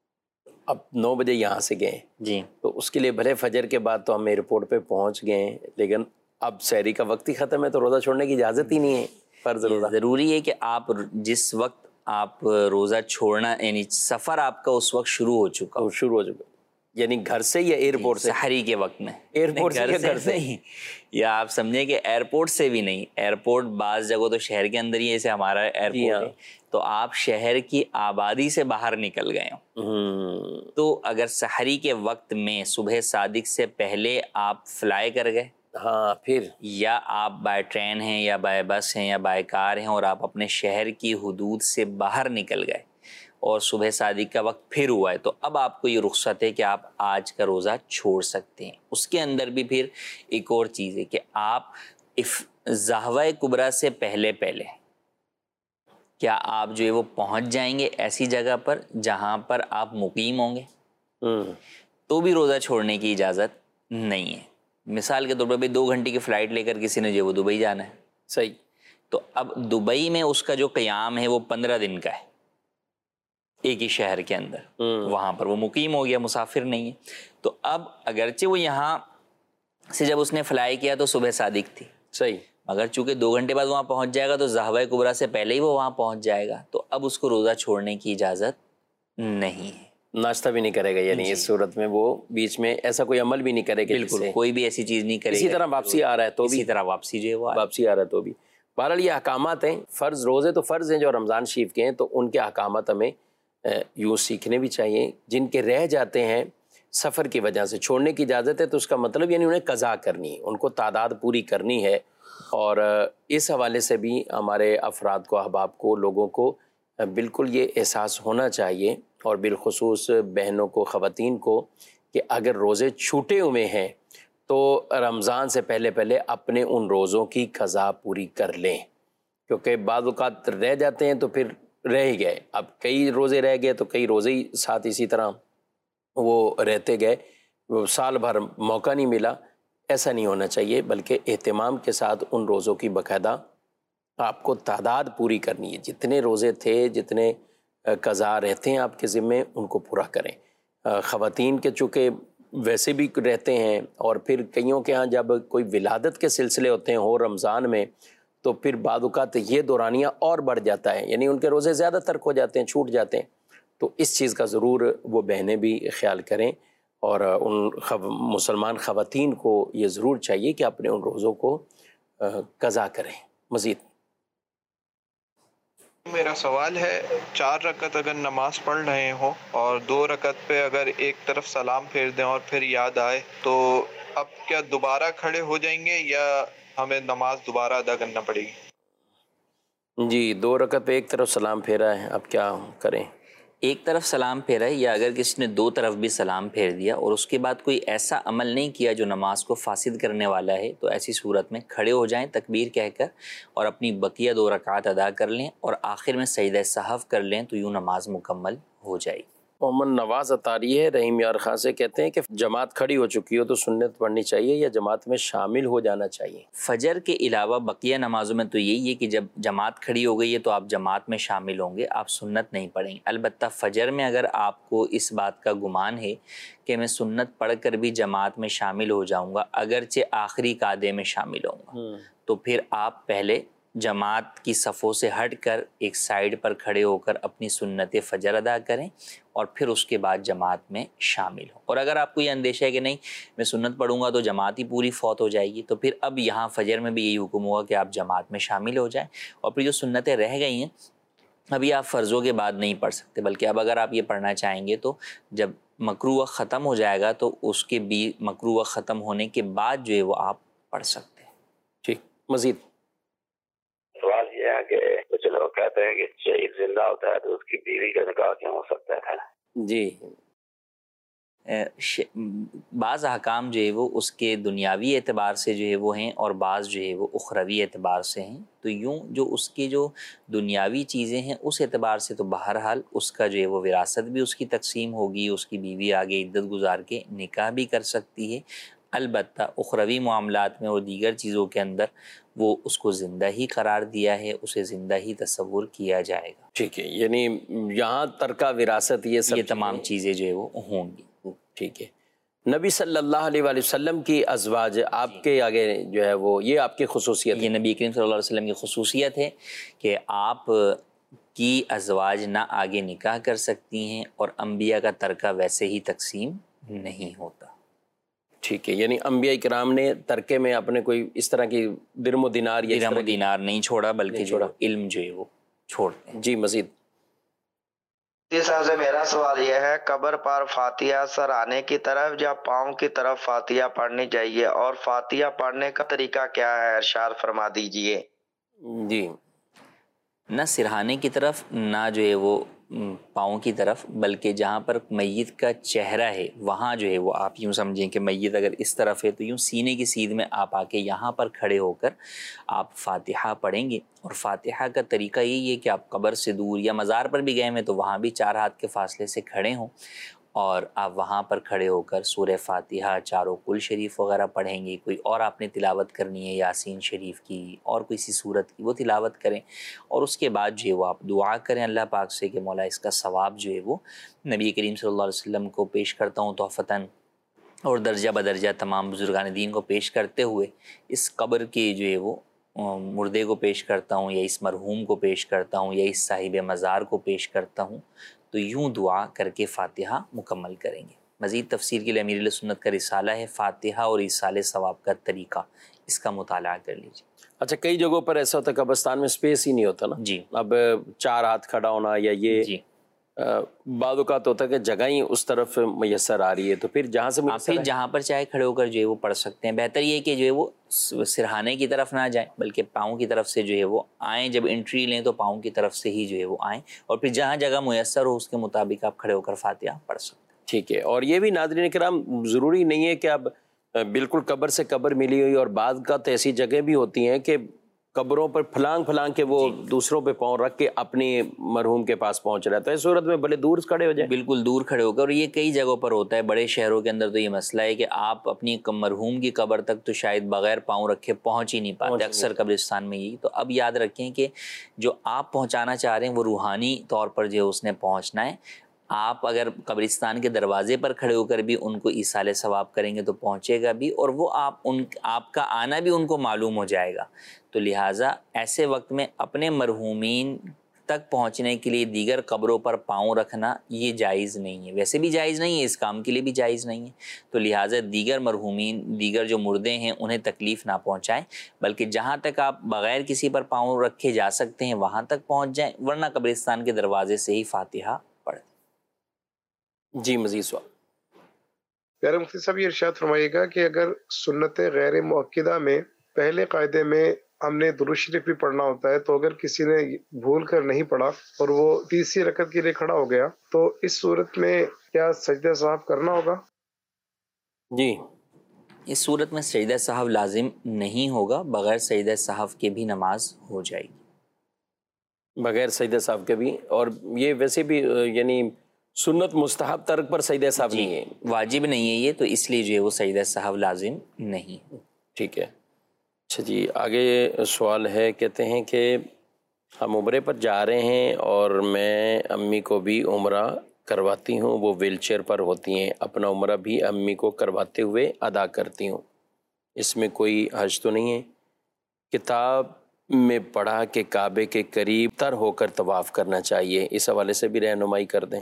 اب نو بجے یہاں سے گئے جی تو اس کے لیے بھلے فجر کے بعد تو ہم ایئرپورٹ پہ پہنچ گئے ہیں، لیکن اب سحری کا وقت ہی ختم ہے تو روزہ چھوڑنے کی اجازت ہی نہیں ہے فرض روزہ. ضروری ہے کہ آپ جس وقت آپ روزہ چھوڑنا یعنی سفر آپ کا اس وقت شروع ہو چکا ہو، شروع ہو چکا یعنی گھر سے یا ایئرپورٹ سے؟ سحری کے وقت میں ایئرپورٹ سے یا گھر سے نہیں، یا آپ سمجھیں کہ ایئرپورٹ سے بھی نہیں. ایئرپورٹ بعض جگہ تو شہر کے اندر ہی ایسے ہمارا ایئرپورٹ ہے تو آپ شہر کی آبادی سے باہر نکل گئے ہوں تو اگر سحری کے وقت میں صبح صادق سے پہلے آپ فلائی کر گئے، ہاں پھر یا آپ بائی ٹرین ہیں یا بائی بس ہیں یا بائی کار ہیں اور آپ اپنے شہر کی حدود سے باہر نکل گئے اور صبح صادق کا وقت پھر ہوا ہے تو اب آپ کو یہ رخصت ہے کہ آپ آج کا روزہ چھوڑ سکتے ہیں. اس کے اندر بھی پھر ایک اور چیز ہے کہ آپ ضحوہ کبریٰ سے پہلے پہلے کیا آپ جو ہے وہ پہنچ جائیں گے ایسی جگہ پر جہاں پر آپ مقیم ہوں گے تو بھی روزہ چھوڑنے کی اجازت نہیں ہے. مثال کے طور پر بھی دو گھنٹے کی فلائٹ لے کر کسی نے جو ہے وہ دبئی جانا ہے، صحیح، تو اب دبئی میں اس کا جو قیام ہے وہ پندرہ دن کا ہے ایک ہی شہر کے اندر، وہاں پر وہ مقیم ہو گیا، مسافر نہیں ہے. تو اب اگرچہ وہ یہاں سے جب اس نے فلائی کیا تو صبح صادق تھی، صحیح، مگر چونکہ دو گھنٹے بعد وہاں پہنچ جائے گا تو ضحوہ کبریٰ سے پہلے ہی وہ وہاں پہنچ جائے گا تو اب اس کو روزہ چھوڑنے کی اجازت نہیں ہے. ناشتہ بھی نہیں کرے گا یعنی اس صورت میں وہ بیچ میں ایسا کوئی عمل بھی نہیں کرے گا، بالکل کوئی بھی ایسی چیز نہیں کرے گا. اسی طرح واپسی آ رہا ہے تو بھی اسی طرح واپسی جو ہے وہ واپسی آ رہا ہے تو بھی. بہرحال یہ احکامات ہیں، فرض روزے تو فرض ہیں جو رمضان شریف کے ہیں تو ان کے احکامات ہمیں یوں سیکھنے بھی چاہیے. جن کے رہ جاتے ہیں سفر کی وجہ سے چھوڑنے کی اجازت ہے تو اس کا مطلب یعنی انہیں قضا کرنی ہے، ان کو تعداد پوری کرنی ہے. اور اس حوالے سے بھی ہمارے افراد کو، احباب کو، لوگوں کو بالکل یہ احساس ہونا چاہیے اور بالخصوص بہنوں کو، خواتین کو کہ اگر روزے چھوٹے ہوئے ہیں تو رمضان سے پہلے پہلے اپنے ان روزوں کی قضا پوری کر لیں، کیونکہ بعض اوقات رہ جاتے ہیں تو پھر رہ ہی گئے. اب کئی روزے رہ گئے تو کئی روزے ہی ساتھ اسی طرح وہ رہتے گئے، وہ سال بھر موقع نہیں ملا. ایسا نہیں ہونا چاہیے، بلکہ اہتمام کے ساتھ ان روزوں کی باقاعدہ آپ کو تعداد پوری کرنی ہے. جتنے روزے تھے، جتنے قضا رہتے ہیں آپ کے ذمے، ان کو پورا کریں. خواتین کے چونکہ ویسے بھی رہتے ہیں اور پھر کئیوں کے ہاں جب کوئی ولادت کے سلسلے ہوتے ہیں ہو رمضان میں تو پھر بعض اوقات یہ دورانیہ اور بڑھ جاتا ہے، یعنی ان کے روزے زیادہ ترک ہو جاتے ہیں، چھوٹ جاتے ہیں. تو اس چیز کا ضرور وہ بہنیں بھی خیال کریں اور ان مسلمان خواتین کو یہ ضرور چاہیے کہ اپنے ان روزوں کو قضا کریں. مزید میرا سوال ہے، چار رکعت اگر نماز پڑھ رہے ہوں اور دو رکعت پہ اگر ایک طرف سلام پھیر دیں اور پھر یاد آئے تو اب کیا دوبارہ کھڑے ہو جائیں گے یا ہمیں نماز دوبارہ ادا کرنا پڑے گی؟ جی، دو رکعت پہ ایک طرف سلام پھیرا ہے، اب کیا کریں؟ ایک طرف سلام پھیرا ہے یا اگر کسی نے دو طرف بھی سلام پھیر دیا اور اس کے بعد کوئی ایسا عمل نہیں کیا جو نماز کو فاسد کرنے والا ہے، تو ایسی صورت میں کھڑے ہو جائیں تکبیر کہہ کر اور اپنی بقیہ دو رکعات ادا کر لیں اور آخر میں سجدہ سہو کر لیں تو یوں نماز مکمل ہو جائے گی۔ محمد نواز اطاری ہے رحیم یار خان سے، کہتے ہیں کہ جماعت کھڑی ہو چکی ہو تو سنت پڑھنی چاہیے یا جماعت میں شامل ہو جانا چاہیے؟ فجر کے علاوہ بقیہ نمازوں میں تو یہی ہے کہ جب جماعت کھڑی ہو گئی ہے تو آپ جماعت میں شامل ہوں گے، آپ سنت نہیں پڑھیں گے۔ البتہ فجر میں اگر آپ کو اس بات کا گمان ہے کہ میں سنت پڑھ کر بھی جماعت میں شامل ہو جاؤں گا اگرچہ آخری قعدے میں شامل ہوں گا، تو پھر آپ پہلے جماعت کی صفوں سے ہٹ کر ایک سائیڈ پر کھڑے ہو کر اپنی سنت فجر ادا کریں اور پھر اس کے بعد جماعت میں شامل ہوں۔ اور اگر آپ کو یہ اندیشہ ہے کہ نہیں میں سنت پڑھوں گا تو جماعت ہی پوری فوت ہو جائے گی، تو پھر اب یہاں فجر میں بھی یہی حکم ہوگا کہ آپ جماعت میں شامل ہو جائیں، اور پھر جو سنتیں رہ گئی ہیں ابھی آپ فرضوں کے بعد نہیں پڑھ سکتے، بلکہ اب اگر آپ یہ پڑھنا چاہیں گے تو جب مکروہ ختم ہو جائے گا تو اس کے بھی مکروہ ختم ہونے کے بعد جو ہے وہ آپ پڑھ سکتے ہیں۔ ٹھیک، مزید سوال یہ ہے کہ کچھ لوگ کہتے ہیں کہ شہید زندہ ہوتا ہے تو اس کی بیوی کا نکاح کیوں ہو سکتا ہے؟ جی، بعض احکام جو ہے وہ اس کے دنیاوی اعتبار سے جو ہے وہ ہیں اور بعض جو ہے وہ اخروی اعتبار سے ہیں، تو یوں جو اس کی جو دنیاوی چیزیں ہیں اس اعتبار سے تو بہرحال اس کا جو ہے وہ وراثت بھی اس کی تقسیم ہوگی، اس کی بیوی آگے عدت گزار کے نکاح بھی کر سکتی ہے۔ البتہ اخروی معاملات میں اور دیگر چیزوں کے اندر وہ اس کو زندہ ہی قرار دیا ہے، اسے زندہ ہی تصور کیا جائے گا۔ ٹھیک ہے، یعنی یہاں ترکہ وراثت یہ سب یہ تمام چیزیں جو ہے وہ ہوں گی۔ ٹھیک ہے، نبی صلی اللہ علیہ وآلہ وسلم کی ازواج آپ کے آگے جو ہے وہ یہ آپ کی خصوصیت یہ نبی کریم صلی اللہ علیہ وسلم کی خصوصیت ہے کہ آپ کی ازواج نہ آگے نکاح کر سکتی ہیں اور انبیاء کا ترکہ ویسے ہی تقسیم نہیں ہوتا۔ ٹھیک ہے، یعنی انبیاء کرام نے ترکے میں اپنے کوئی اس طرح کی درم و دینار یا درم و دینار نہیں چھوڑا بلکہ جو علم جو ہے وہ چھوڑتے ہیں۔ جی مزید جی صاحب سے میرا سوال یہ ہے، قبر پر فاتحہ سر آنے کی طرف یا پاؤں کی طرف فاتحہ پڑھنی چاہیے اور فاتحہ پڑھنے کا طریقہ کیا ہے، ارشاد فرما دیجئے۔ جی، نہ سرہانے کی طرف نہ جو ہے وہ پاؤں کی طرف، بلکہ جہاں پر میت کا چہرہ ہے وہاں جو ہے وہ آپ یوں سمجھیں کہ میت اگر اس طرف ہے تو یوں سینے کی سیدھ میں آپ آ کے یہاں پر کھڑے ہو کر آپ فاتحہ پڑھیں گے، اور فاتحہ کا طریقہ یہی ہے کہ آپ قبر سے دور یا مزار پر بھی گئے ہیں تو وہاں بھی چار ہاتھ کے فاصلے سے کھڑے ہوں اور آپ وہاں پر کھڑے ہو کر سورہ فاتحہ، چاروں کل شریف وغیرہ پڑھیں گے، کوئی اور آپ نے تلاوت کرنی ہے یاسین شریف کی اور کوئی سی صورت کی وہ تلاوت کریں، اور اس کے بعد جو ہے وہ آپ دعا کریں اللہ پاک سے کہ مولا اس کا ثواب جو ہے وہ نبی کریم صلی اللہ علیہ وسلم کو پیش کرتا ہوں تحفتاً اور درجہ بدرجہ تمام بزرگان دین کو پیش کرتے ہوئے اس قبر کے جو ہے وہ مردے کو پیش کرتا ہوں یا اس مرحوم کو پیش کرتا ہوں یا اس صاحب مزار کو پیش کرتا ہوں، تو یوں دعا کر کے فاتحہ مکمل کریں گے۔ مزید تفسیر کے لیے امیر اہل سنت کا رسالہ ہے فاتحہ اور ایصال ثواب کا طریقہ، اس کا مطالعہ کر لیجیے۔ اچھا، کئی جگہوں پر ایسا ہوتا ہے قبرستان میں سپیس ہی نہیں ہوتا نا، جی، اب چار ہاتھ کھڑا ہونا یا یہ جی بعض اوقات ہوتا ہے کہ جگہ ہی اس طرف میسر آ رہی ہے تو پھر جہاں سے آپ پھر جہاں پر چاہے کھڑے ہو کر جو ہے وہ پڑھ سکتے ہیں۔ بہتر یہ ہے کہ جو ہے وہ سرہانے کی طرف نہ جائیں بلکہ پاؤں کی طرف سے جو ہے وہ آئیں، جب انٹری لیں تو پاؤں کی طرف سے ہی جو ہے وہ آئیں اور پھر جہاں جگہ میسر ہو اس کے مطابق آپ کھڑے ہو کر فاتحہ پڑھ سکتے ہیں۔ ٹھیک ہے، اور یہ بھی ناظرین کرام ضروری نہیں ہے کہ اب بالکل قبر سے قبر ملی ہوئی، اور بعض کا تو ایسی جگہ بھی ہوتی ہیں کہ قبروں پر پھلانگ پھلانگ کے وہ دوسروں پہ پاؤں رکھ کے اپنی مرحوم کے پاس پہنچ رہا ہے، تو اس صورت میں بڑے دور کھڑے ہو جائیں، بالکل دور کھڑے ہو کر، اور یہ کئی جگہوں پر ہوتا ہے، بڑے شہروں کے اندر تو یہ مسئلہ ہے کہ آپ اپنی مرحوم کی قبر تک تو شاید بغیر پاؤں رکھے پہنچ ہی نہیں پاتے، اکثر قبرستان میں یہی۔ تو اب یاد رکھیں کہ جو آپ پہنچانا چاہ رہے ہیں وہ روحانی طور پر جو اس نے پہنچنا ہے۔ آپ اگر قبرستان کے دروازے پر کھڑے ہو کر بھی ان کو ایصال ثواب کریں گے تو پہنچے گا بھی، اور وہ آپ ان آپ کا آنا بھی ان کو معلوم ہو جائے گا۔ تو لہٰذا ایسے وقت میں اپنے مرحومین تک پہنچنے کے لیے دیگر قبروں پر پاؤں رکھنا یہ جائز نہیں ہے، ویسے بھی جائز نہیں ہے، اس کام کے لیے بھی جائز نہیں ہے. تو لہٰذا دیگر مرحومین، دیگر جو مردے ہیں انہیں تکلیف نہ پہنچائیں، بلکہ جہاں تک آپ بغیر کسی پر پاؤں رکھے جا سکتے ہیں وہاں تک پہنچ جائیں، ورنہ قبرستان کے دروازے سے ہی فاتحہ پڑھ دیں. جی مزید سوال. پیارے مفتی صاحب یہ ارشاد فرمائیے گا کہ اگر سنت غیر مؤکدہ میں پہلے قاعدے میں ہم نے درود شریف بھی پڑھنا ہوتا ہے، تو اگر کسی نے بھول کر نہیں پڑھا اور وہ تیسری رکعت کے لیے کھڑا ہو گیا تو اس صورت میں کیا سجدہ صاحب کرنا ہوگا؟ جی اس صورت میں سجدہ صاحب لازم نہیں ہوگا، بغیر سجدہ صاحب کے بھی نماز ہو جائے گی. بغیر سجدہ صاحب کے بھی، اور یہ ویسے بھی یعنی سنت مستحب ترک پر سجدہ صاحب جی نہیں ہے، واجب نہیں ہے یہ، تو اس لیے جو ہے وہ سجدہ صاحب لازم نہیں. ٹھیک ہے. اچھا جی آگے سوال ہے، کہتے ہیں کہ ہم عمرے پر جا رہے ہیں اور میں امی کو بھی عمرہ کرواتی ہوں، وہ ویل چیئر پر ہوتی ہیں، اپنا عمرہ بھی امی کو کرواتے ہوئے ادا کرتی ہوں، اس میں کوئی حرج تو نہیں ہے؟ کتاب میں پڑھا کہ کعبے کے قریب تر ہو کر طواف کرنا چاہیے، اس حوالے سے بھی رہنمائی کر دیں.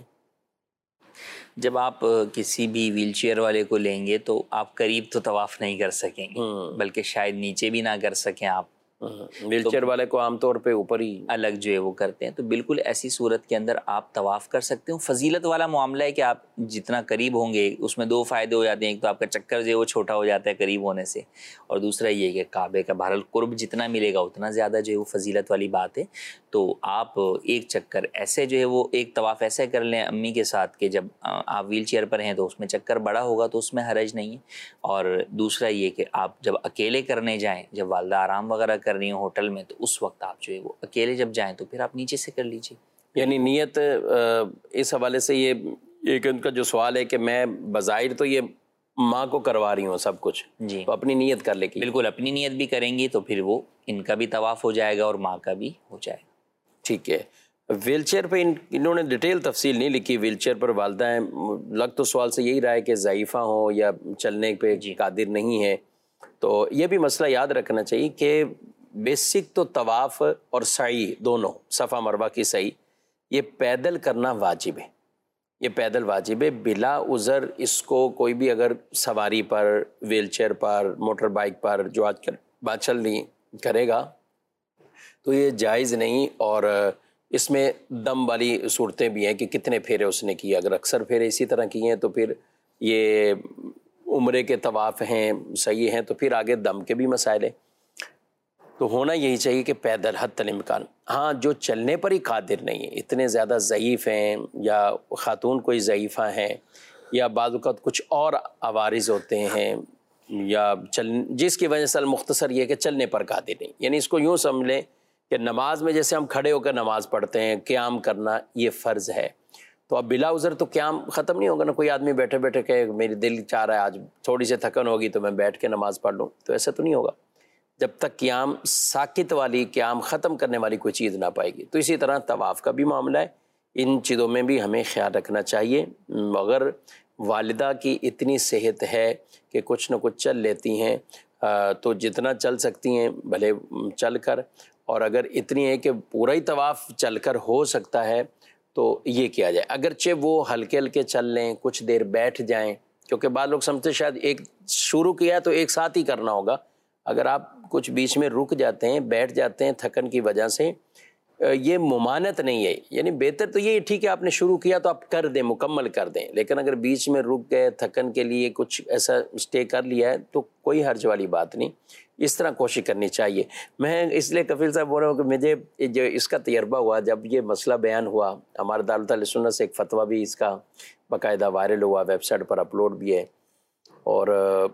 جب آپ کسی بھی ویل چیئر والے کو لیں گے تو آپ قریب تو طواف نہیں کر سکیں گے، بلکہ شاید نیچے بھی نہ کر سکیں آپ. ویل چیئر والے کو عام طور پہ اوپر ہی الگ جو ہے وہ کرتے ہیں، تو بالکل ایسی صورت کے اندر آپ طواف کر سکتے ہو. فضیلت والا معاملہ ہے کہ آپ جتنا قریب ہوں گے اس میں دو فائدے ہو جاتے ہیں، ایک تو آپ کا چکر جو ہے وہ چھوٹا ہو جاتا ہے قریب ہونے سے، اور دوسرا یہ کہ کعبے کا بہرحال قرب جتنا ملے گا اتنا زیادہ جو ہے وہ فضیلت والی بات ہے. تو آپ ایک چکر ایسے جو ہے وہ ایک طواف ایسے کر لیں امی کے ساتھ کہ جب آپ ویل چیئر پر ہیں تو اس میں چکر بڑا ہوگا تو اس میں حرج نہیں ہے. اور دوسرا یہ کہ آپ جب اکیلے کرنے جائیں، جب والدہ آرام وغیرہ کر رہی ہوں ہوٹل میں، تو اس وقت آپ جو ہے وہ اکیلے جب جائیں تو پھر آپ نیچے سے کر لیجیے. یعنی نیت اس حوالے سے یہ ایک ان کا جو سوال ہے کہ میں بظاہر تو یہ ماں کو کروا رہی ہوں سب کچھ، جی تو اپنی نیت کر لے گی. بالکل اپنی نیت بھی کریں گی تو پھر وہ ان کا بھی طواف ہو جائے گا اور ماں کا بھی ہو جائے گا. ٹھیک ہے. ویل چیئر پہ ان انہوں نے ڈیٹیل تفصیل نہیں لکھی، ویل چیئر پر والدہ ہیں، لگ تو سوال سے یہی رہا ہے کہ ضعیفہ ہوں یا چلنے پہ جی. قادر نہیں ہے. تو یہ بھی مسئلہ یاد رکھنا چاہیے کہ بیسک تو طواف اور سعی دونوں، صفا مروہ کی سعی، یہ پیدل کرنا واجب ہے، یہ پیدل واجب ہے بلا عذر. اس کو کوئی بھی اگر سواری پر، ویل چیئر پر، موٹر بائک پر جو آج کل بات چل رہی کرے گا تو یہ جائز نہیں. اور اس میں دم والی صورتیں بھی ہیں کہ کتنے پھیرے اس نے کیے، اگر اکثر پھیرے اسی طرح کیے ہیں تو پھر یہ عمرے کے طواف ہیں، صحیح ہیں، تو پھر آگے دم کے بھی مسائل ہیں. تو ہونا یہی چاہیے کہ پیدل حتی الامکان. ہاں جو چلنے پر ہی قادر نہیں ہے، اتنے زیادہ ضعیف ہیں یا خاتون کوئی ضعیفہ ہیں یا بعض اوقات کچھ اور عوارض ہوتے ہیں یا چل جس کی وجہ سے مختصر یہ کہ چلنے پر قادر نہیں، یعنی اس کو یوں سمجھ لیں کہ نماز میں جیسے ہم کھڑے ہو کر نماز پڑھتے ہیں، قیام کرنا یہ فرض ہے. تو اب بلا عذر تو قیام ختم نہیں ہوگا نا. کوئی آدمی بیٹھے بیٹھے کہ میری دل چاہ رہا ہے آج تھوڑی سی تھکن ہوگی تو میں بیٹھ کے نماز پڑھ لوں، تو ایسا تو نہیں ہوگا جب تک قیام ساکت والی، قیام ختم کرنے والی کوئی چیز نہ پائے گی. تو اسی طرح طواف کا بھی معاملہ ہے، ان چیزوں میں بھی ہمیں خیال رکھنا چاہیے. مگر والدہ کی اتنی صحت ہے کہ کچھ نہ کچھ چل لیتی ہیں، تو جتنا چل سکتی ہیں بھلے چل کر، اور اگر اتنی ہے کہ پورا ہی طواف چل کر ہو سکتا ہے تو یہ کیا جائے. اگرچہ وہ ہلکے ہلکے چل لیں، کچھ دیر بیٹھ جائیں، کیونکہ بعض لوگ سمجھتے شاید ایک شروع کیا تو ایک ساتھ ہی کرنا ہوگا. اگر آپ کچھ بیچ میں رک جاتے ہیں، بیٹھ جاتے ہیں تھکن کی وجہ سے، یہ ممانت نہیں ہے. یعنی بہتر تو یہ ٹھیک ہے آپ نے شروع کیا تو آپ کر دیں، مکمل کر دیں، لیکن اگر بیچ میں رک گئے تھکن کے لیے کچھ ایسا اسٹے کر لیا ہے تو کوئی حرج والی بات نہیں. اس طرح کوشش کرنی چاہیے. میں اس لیے کفیل صاحب بول رہا ہوں کہ مجھے جو اس کا تجربہ ہوا جب یہ مسئلہ بیان ہوا، ہمارے دارالحدیث اہل سنت سے ایک فتویٰ بھی اس کا باقاعدہ وائرل ہوا، ویب سائٹ پر اپلوڈ بھی ہے. اور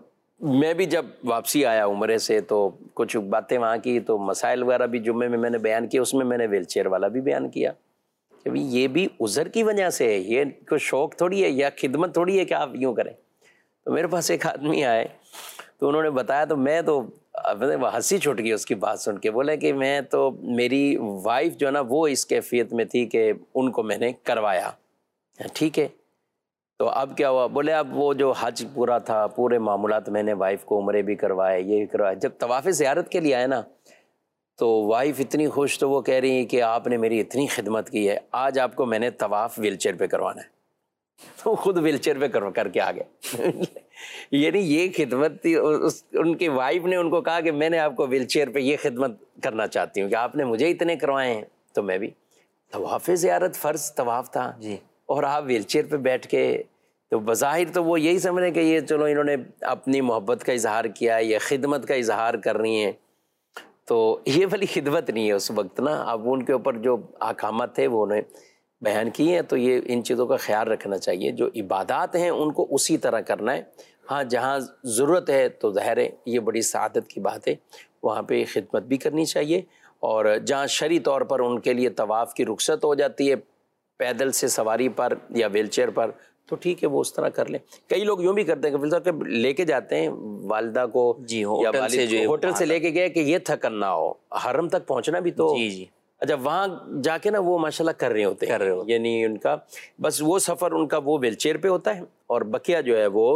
میں بھی جب واپسی آیا عمرے سے تو کچھ باتیں وہاں کی، تو مسائل وغیرہ بھی جمعے میں میں نے بیان کیا، اس میں میں نے ویل چیئر والا بھی بیان کیا کہ بھی یہ بھی عذر کی وجہ سے ہے، یہ کوئی شوق تھوڑی ہے یا خدمت تھوڑی ہے کہ آپ یوں کریں. تو میرے پاس ایک آدمی آئے تو انہوں نے بتایا، تو میں تو ہنسی چھوٹ گئی اس کی بات سن کے. بولے کہ میں تو میری وائف جو ہے نا وہ اس کیفیت میں تھی کہ ان کو میں نے کروایا. ٹھیک ہے، تو اب کیا ہوا؟ بولے اب وہ جو حج پورا تھا، پورے معاملات میں نے وائف کو عمرے بھی کروائے، یہ بھی کروائے. جب طواف زیارت کے لیے آئے نا تو وائف اتنی خوش، تو وہ کہہ رہی ہیں کہ آپ نے میری اتنی خدمت کی ہے، آج آپ کو میں نے طواف ویل چیئر پہ کروانا ہے. تو خود ویل چیئر پہ کر کے آ گئے. یعنی یہ خدمت تھی. ان کی وائف نے ان کو کہا کہ میں نے آپ کو ویل چیئر پہ یہ خدمت کرنا چاہتی ہوں کہ آپ نے مجھے اتنے کروائے ہیں تو میں بھی. طواف زیارت فرض طواف تھا جی، اور آپ ویل چیئر پہ بیٹھ کے، تو بظاہر تو وہ یہی سمجھ رہے کہ یہ چلو انہوں نے اپنی محبت کا اظہار کیا ہے یا خدمت کا اظہار کر رہی ہیں. تو یہ والی خدمت نہیں ہے اس وقت نا. اب ان کے اوپر جو احکامات تھے وہ انہیں بیان کیے ہیں. تو یہ ان چیزوں کا خیال رکھنا چاہیے. جو عبادات ہیں ان کو اسی طرح کرنا ہے. ہاں جہاں ضرورت ہے تو ظاہر ہے یہ بڑی سعادت کی بات ہے، وہاں پہ خدمت بھی کرنی چاہیے. اور جہاں شرعی طور پر ان کے لیے طواف کی رخصت ہو جاتی ہے پیدل سے سواری پر یا ویل چیئر پر، تو ٹھیک ہے وہ اس طرح کر لیں. کئی لوگ یوں بھی کرتے ہیں کہ لے کے جاتے ہیں والدہ کو جی یا ہوٹل سے جو ہوٹل سے لے کے گئے کہ یہ تھکن نہ ہو. حرم تک پہنچنا بھی تو جی جی اچھا وہاں جا کے نا وہ ماشاءاللہ کر رہے ہوتے ہیں، کر رہے ہوتے یعنی ان کا بس وہ سفر ان کا وہ ویل چیئر پہ ہوتا ہے اور بقیہ جو ہے وہ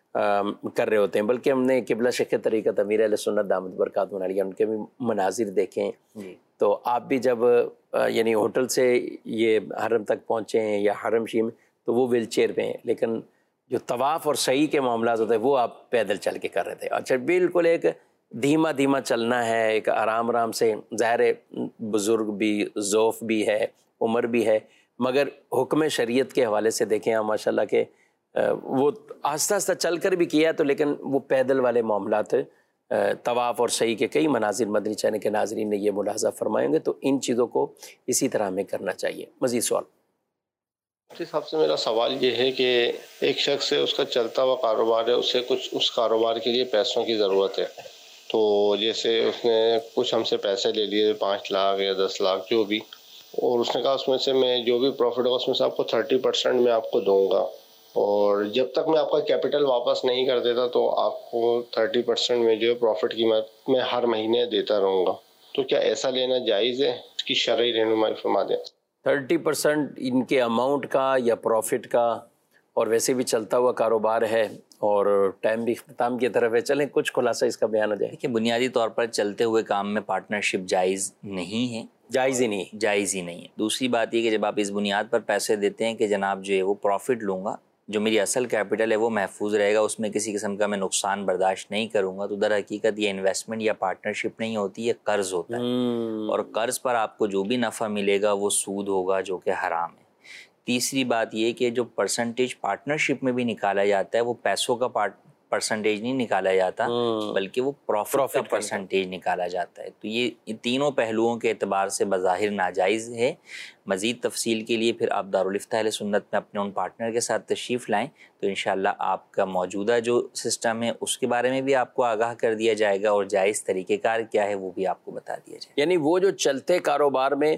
کر رہے ہوتے ہیں. بلکہ ہم نے قبلہ شیخ طریقت امیر اہل سنت دامت برکاتہ علیہ ان کے بھی مناظر دیکھے ہیں. تو آپ بھی جب یعنی ہوٹل سے یہ حرم تک پہنچے ہیں یا حرم شریف میں تو وہ ویل چیئر پہ ہیں، لیکن جو طواف اور سعی کے معاملات ہوتے ہیں وہ آپ پیدل چل کے کر رہے تھے. اچھا بالکل ایک دھیما دھیما چلنا ہے، ایک آرام آرام سے. ظاہر بزرگ بھی، ذوف بھی ہے، عمر بھی ہے، مگر حکم شریعت کے حوالے سے دیکھیں آپ ماشاءاللہ کہ وہ آہستہ آہستہ چل کر بھی کیا تو لیکن وہ پیدل والے معاملات طواف اور سعی کے کئی مناظر مدنی چینل کے ناظرین نے یہ ملاحظہ فرمائیں گے. تو ان چیزوں کو اسی طرح ہمیں کرنا چاہیے. مزید سوال؟ مفتی صاحب سے میرا سوال یہ ہے کہ ایک شخص ہے، اس کا چلتا ہوا کاروبار ہے، اسے کچھ اس کاروبار کے لیے پیسوں کی ضرورت ہے. تو جیسے اس نے کچھ ہم سے پیسے لے لیے، پانچ لاکھ یا دس لاکھ جو بھی، اور اس نے کہا اس میں سے میں جو بھی پروفٹ ہوگا اس میں سے آپ کو تھرٹی پرسینٹ میں آپ کو دوں گا، اور جب تک میں آپ کا کیپٹل واپس نہیں کر دیتا تو آپ کو تھرٹی پرسینٹ میں جو ہے پروفٹ کی میں ہر مہینے دیتا رہوں گا. تو کیا ایسا لینا جائز ہے؟ اس کی شرعی رہنمائی فرما دیں. تھرٹی پرسینٹ ان کے اماؤنٹ کا یا پروفٹ کا، اور ویسے بھی چلتا ہوا کاروبار ہے اور ٹائم بھی اختتام کی طرف ہے. چلیں کچھ خلاصہ اس کا بیان ہو جائے. کہ بنیادی طور پر چلتے ہوئے کام میں پارٹنرشپ جائز نہیں ہے، جائز ہی نہیں جائز ہی نہیں ہے. دوسری بات یہ کہ جب آپ اس بنیاد پر پیسے دیتے ہیں کہ جناب جو ہے وہ پروفٹ لوں گا، جو میری اصل کیپٹل ہے وہ محفوظ رہے گا، اس میں کسی قسم کا میں نقصان برداشت نہیں کروں گا، تو در حقیقت یہ انویسٹمنٹ یا پارٹنرشپ نہیں ہوتی، یہ قرض ہوتا ہے. اور قرض پر آپ کو جو بھی نفع ملے گا وہ سود ہوگا، جو کہ حرام ہے. تیسری بات یہ کہ جو پرسنٹیج پارٹنرشپ میں بھی نکالا جاتا ہے وہ پیسوں کا پارٹ پرسنٹیج نہیں نکالا جاتا، بلکہ وہ پروفٹ کا پرسنٹیج نکالا جاتا ہے. تو یہ تینوں پہلوؤں کے اعتبار سے بظاہر ناجائز ہے. مزید تفصیل کے لیے پھر آپ دارالفتہ اہل سنت میں اپنے ان پارٹنر کے ساتھ تشریف لائیں تو انشاءاللہ آپ کا موجودہ جو سسٹم ہے اس کے بارے میں بھی آپ کو آگاہ کر دیا جائے گا، اور جائز طریقہ کار کیا ہے وہ بھی آپ کو بتا دیا جائے گا. یعنی وہ جو چلتے کاروبار میں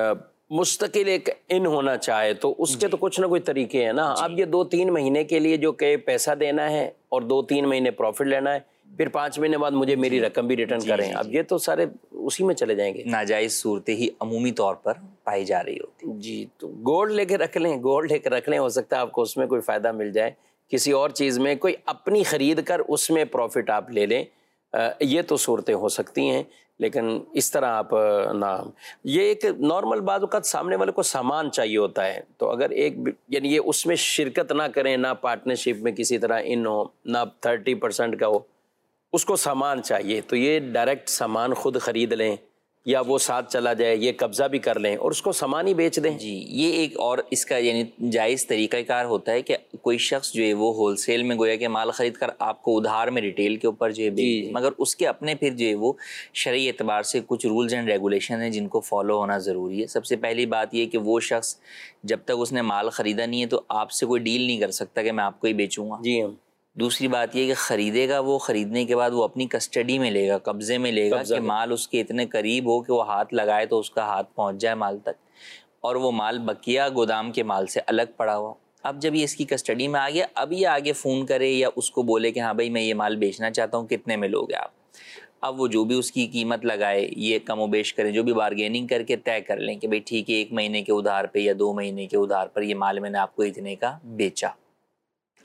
مستقل ایک ان ہونا چاہے تو اس کے تو کچھ نہ کوئی طریقے ہیں نا. اب یہ دو تین مہینے کے لیے جو کہ پیسہ دینا ہے اور دو تین مہینے پروفٹ لینا ہے، پھر پانچ مہینے بعد مجھے میری رقم بھی ریٹرن کریں، اب یہ تو سارے اسی میں چلے جائیں گے. ناجائز صورتیں ہی عمومی طور پر پائی جا رہی ہوتی. جی تو گولڈ لے کے رکھ لیں، گولڈ لے کے رکھ لیں، ہو سکتا ہے آپ کو اس میں کوئی فائدہ مل جائے. کسی اور چیز میں کوئی اپنی خرید کر اس میں پروفٹ آپ لے لیں، یہ تو صورتیں ہو سکتی ہیں. لیکن اس طرح آپ نہ، یہ ایک نارمل بعض اوقات سامنے والے کو سامان چاہیے ہوتا ہے، تو اگر ایک یعنی یہ اس میں شرکت نہ کریں، نہ پارٹنرشپ میں کسی طرح ان ہو، نہ تھرٹی پرسینٹ کا ہو، اس کو سامان چاہیے تو یہ ڈائریکٹ سامان خود خرید لیں یا وہ ساتھ چلا جائے، یہ قبضہ بھی کر لیں اور اس کو سامان ہی بیچ دیں. جی یہ ایک اور اس کا یعنی جائز طریقہ کار ہوتا ہے کہ کوئی شخص جو ہے وہ ہول سیل میں گویا کہ مال خرید کر آپ کو ادھار میں ریٹیل کے اوپر جو ہے بیچ دے، مگر اس کے اپنے پھر جو ہے وہ شرعی اعتبار سے کچھ رولز اینڈ ریگولیشن ہیں جن کو فالو ہونا ضروری ہے. سب سے پہلی بات یہ کہ وہ شخص جب تک اس نے مال خریدا نہیں ہے تو آپ سے کوئی ڈیل نہیں کر سکتا کہ میں آپ کو ہی بیچوں گا. جی ہم دوسری بات یہ کہ خریدے گا، وہ خریدنے کے بعد وہ اپنی کسٹڈی میں لے گا، قبضے میں لے گا کہ مال اس کے اتنے قریب ہو کہ وہ ہاتھ لگائے تو اس کا ہاتھ پہنچ جائے مال تک، اور وہ مال بقیہ گودام کے مال سے الگ پڑا ہوا. اب جب یہ اس کی کسٹڈی میں آ گیا، اب یہ آگے فون کرے یا اس کو بولے کہ ہاں بھائی میں یہ مال بیچنا چاہتا ہوں، کتنے میں لوگے آپ؟ اب وہ جو بھی اس کی قیمت لگائے یہ کم و بیش کریں، جو بھی بارگیننگ کر کے طے کر لیں کہ بھائی ٹھیک ہے ایک مہینے کے ادھار پہ یا دو مہینے کے ادھار پر یہ مال میں نے آپ کو اتنے کا بیچا.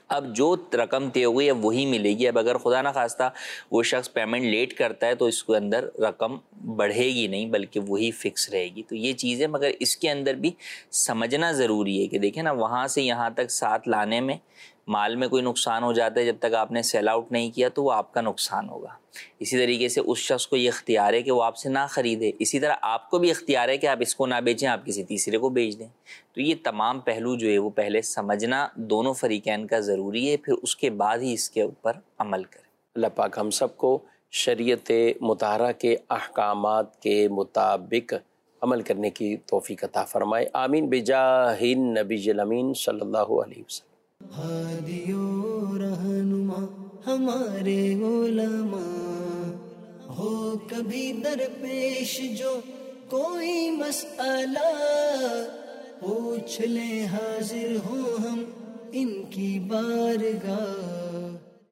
اب جو رقم طے ہوئی ہے وہی ملے گی. اب اگر خدا نہ خواستہ وہ شخص پیمنٹ لیٹ کرتا ہے تو اس کے اندر رقم بڑھے گی نہیں بلکہ وہی فکس رہے گی. تو یہ چیز ہے، مگر اس کے اندر بھی سمجھنا ضروری ہے کہ دیکھیں نا، وہاں سے یہاں تک ساتھ لانے میں مال میں کوئی نقصان ہو جاتا ہے، جب تک آپ نے سیل آؤٹ نہیں کیا تو وہ آپ کا نقصان ہوگا. اسی طریقے سے اس شخص کو یہ اختیار ہے کہ وہ آپ سے نہ خریدے، اسی طرح آپ کو بھی اختیار ہے کہ آپ اس کو نہ بیچیں، آپ کسی تیسرے کو بیچ دیں. تو یہ تمام پہلو جو ہے وہ پہلے سمجھنا دونوں فریقین کا ضروری ہے، پھر اس کے بعد ہی اس کے اوپر عمل کریں. اللہ پاک ہم سب کو شریعت مطہرہ کے احکامات کے مطابق عمل کرنے کی توفیق عطا فرمائے. آمین بجاہ النبی الامین صلی اللہ علیہ وسلم. ہادی و رہنما ہمارے علماء، ہو کبھی درپیش جو کوئی مسئلہ، پوچھ لیں حاضر ہوں ہم ان کی بارگاہ.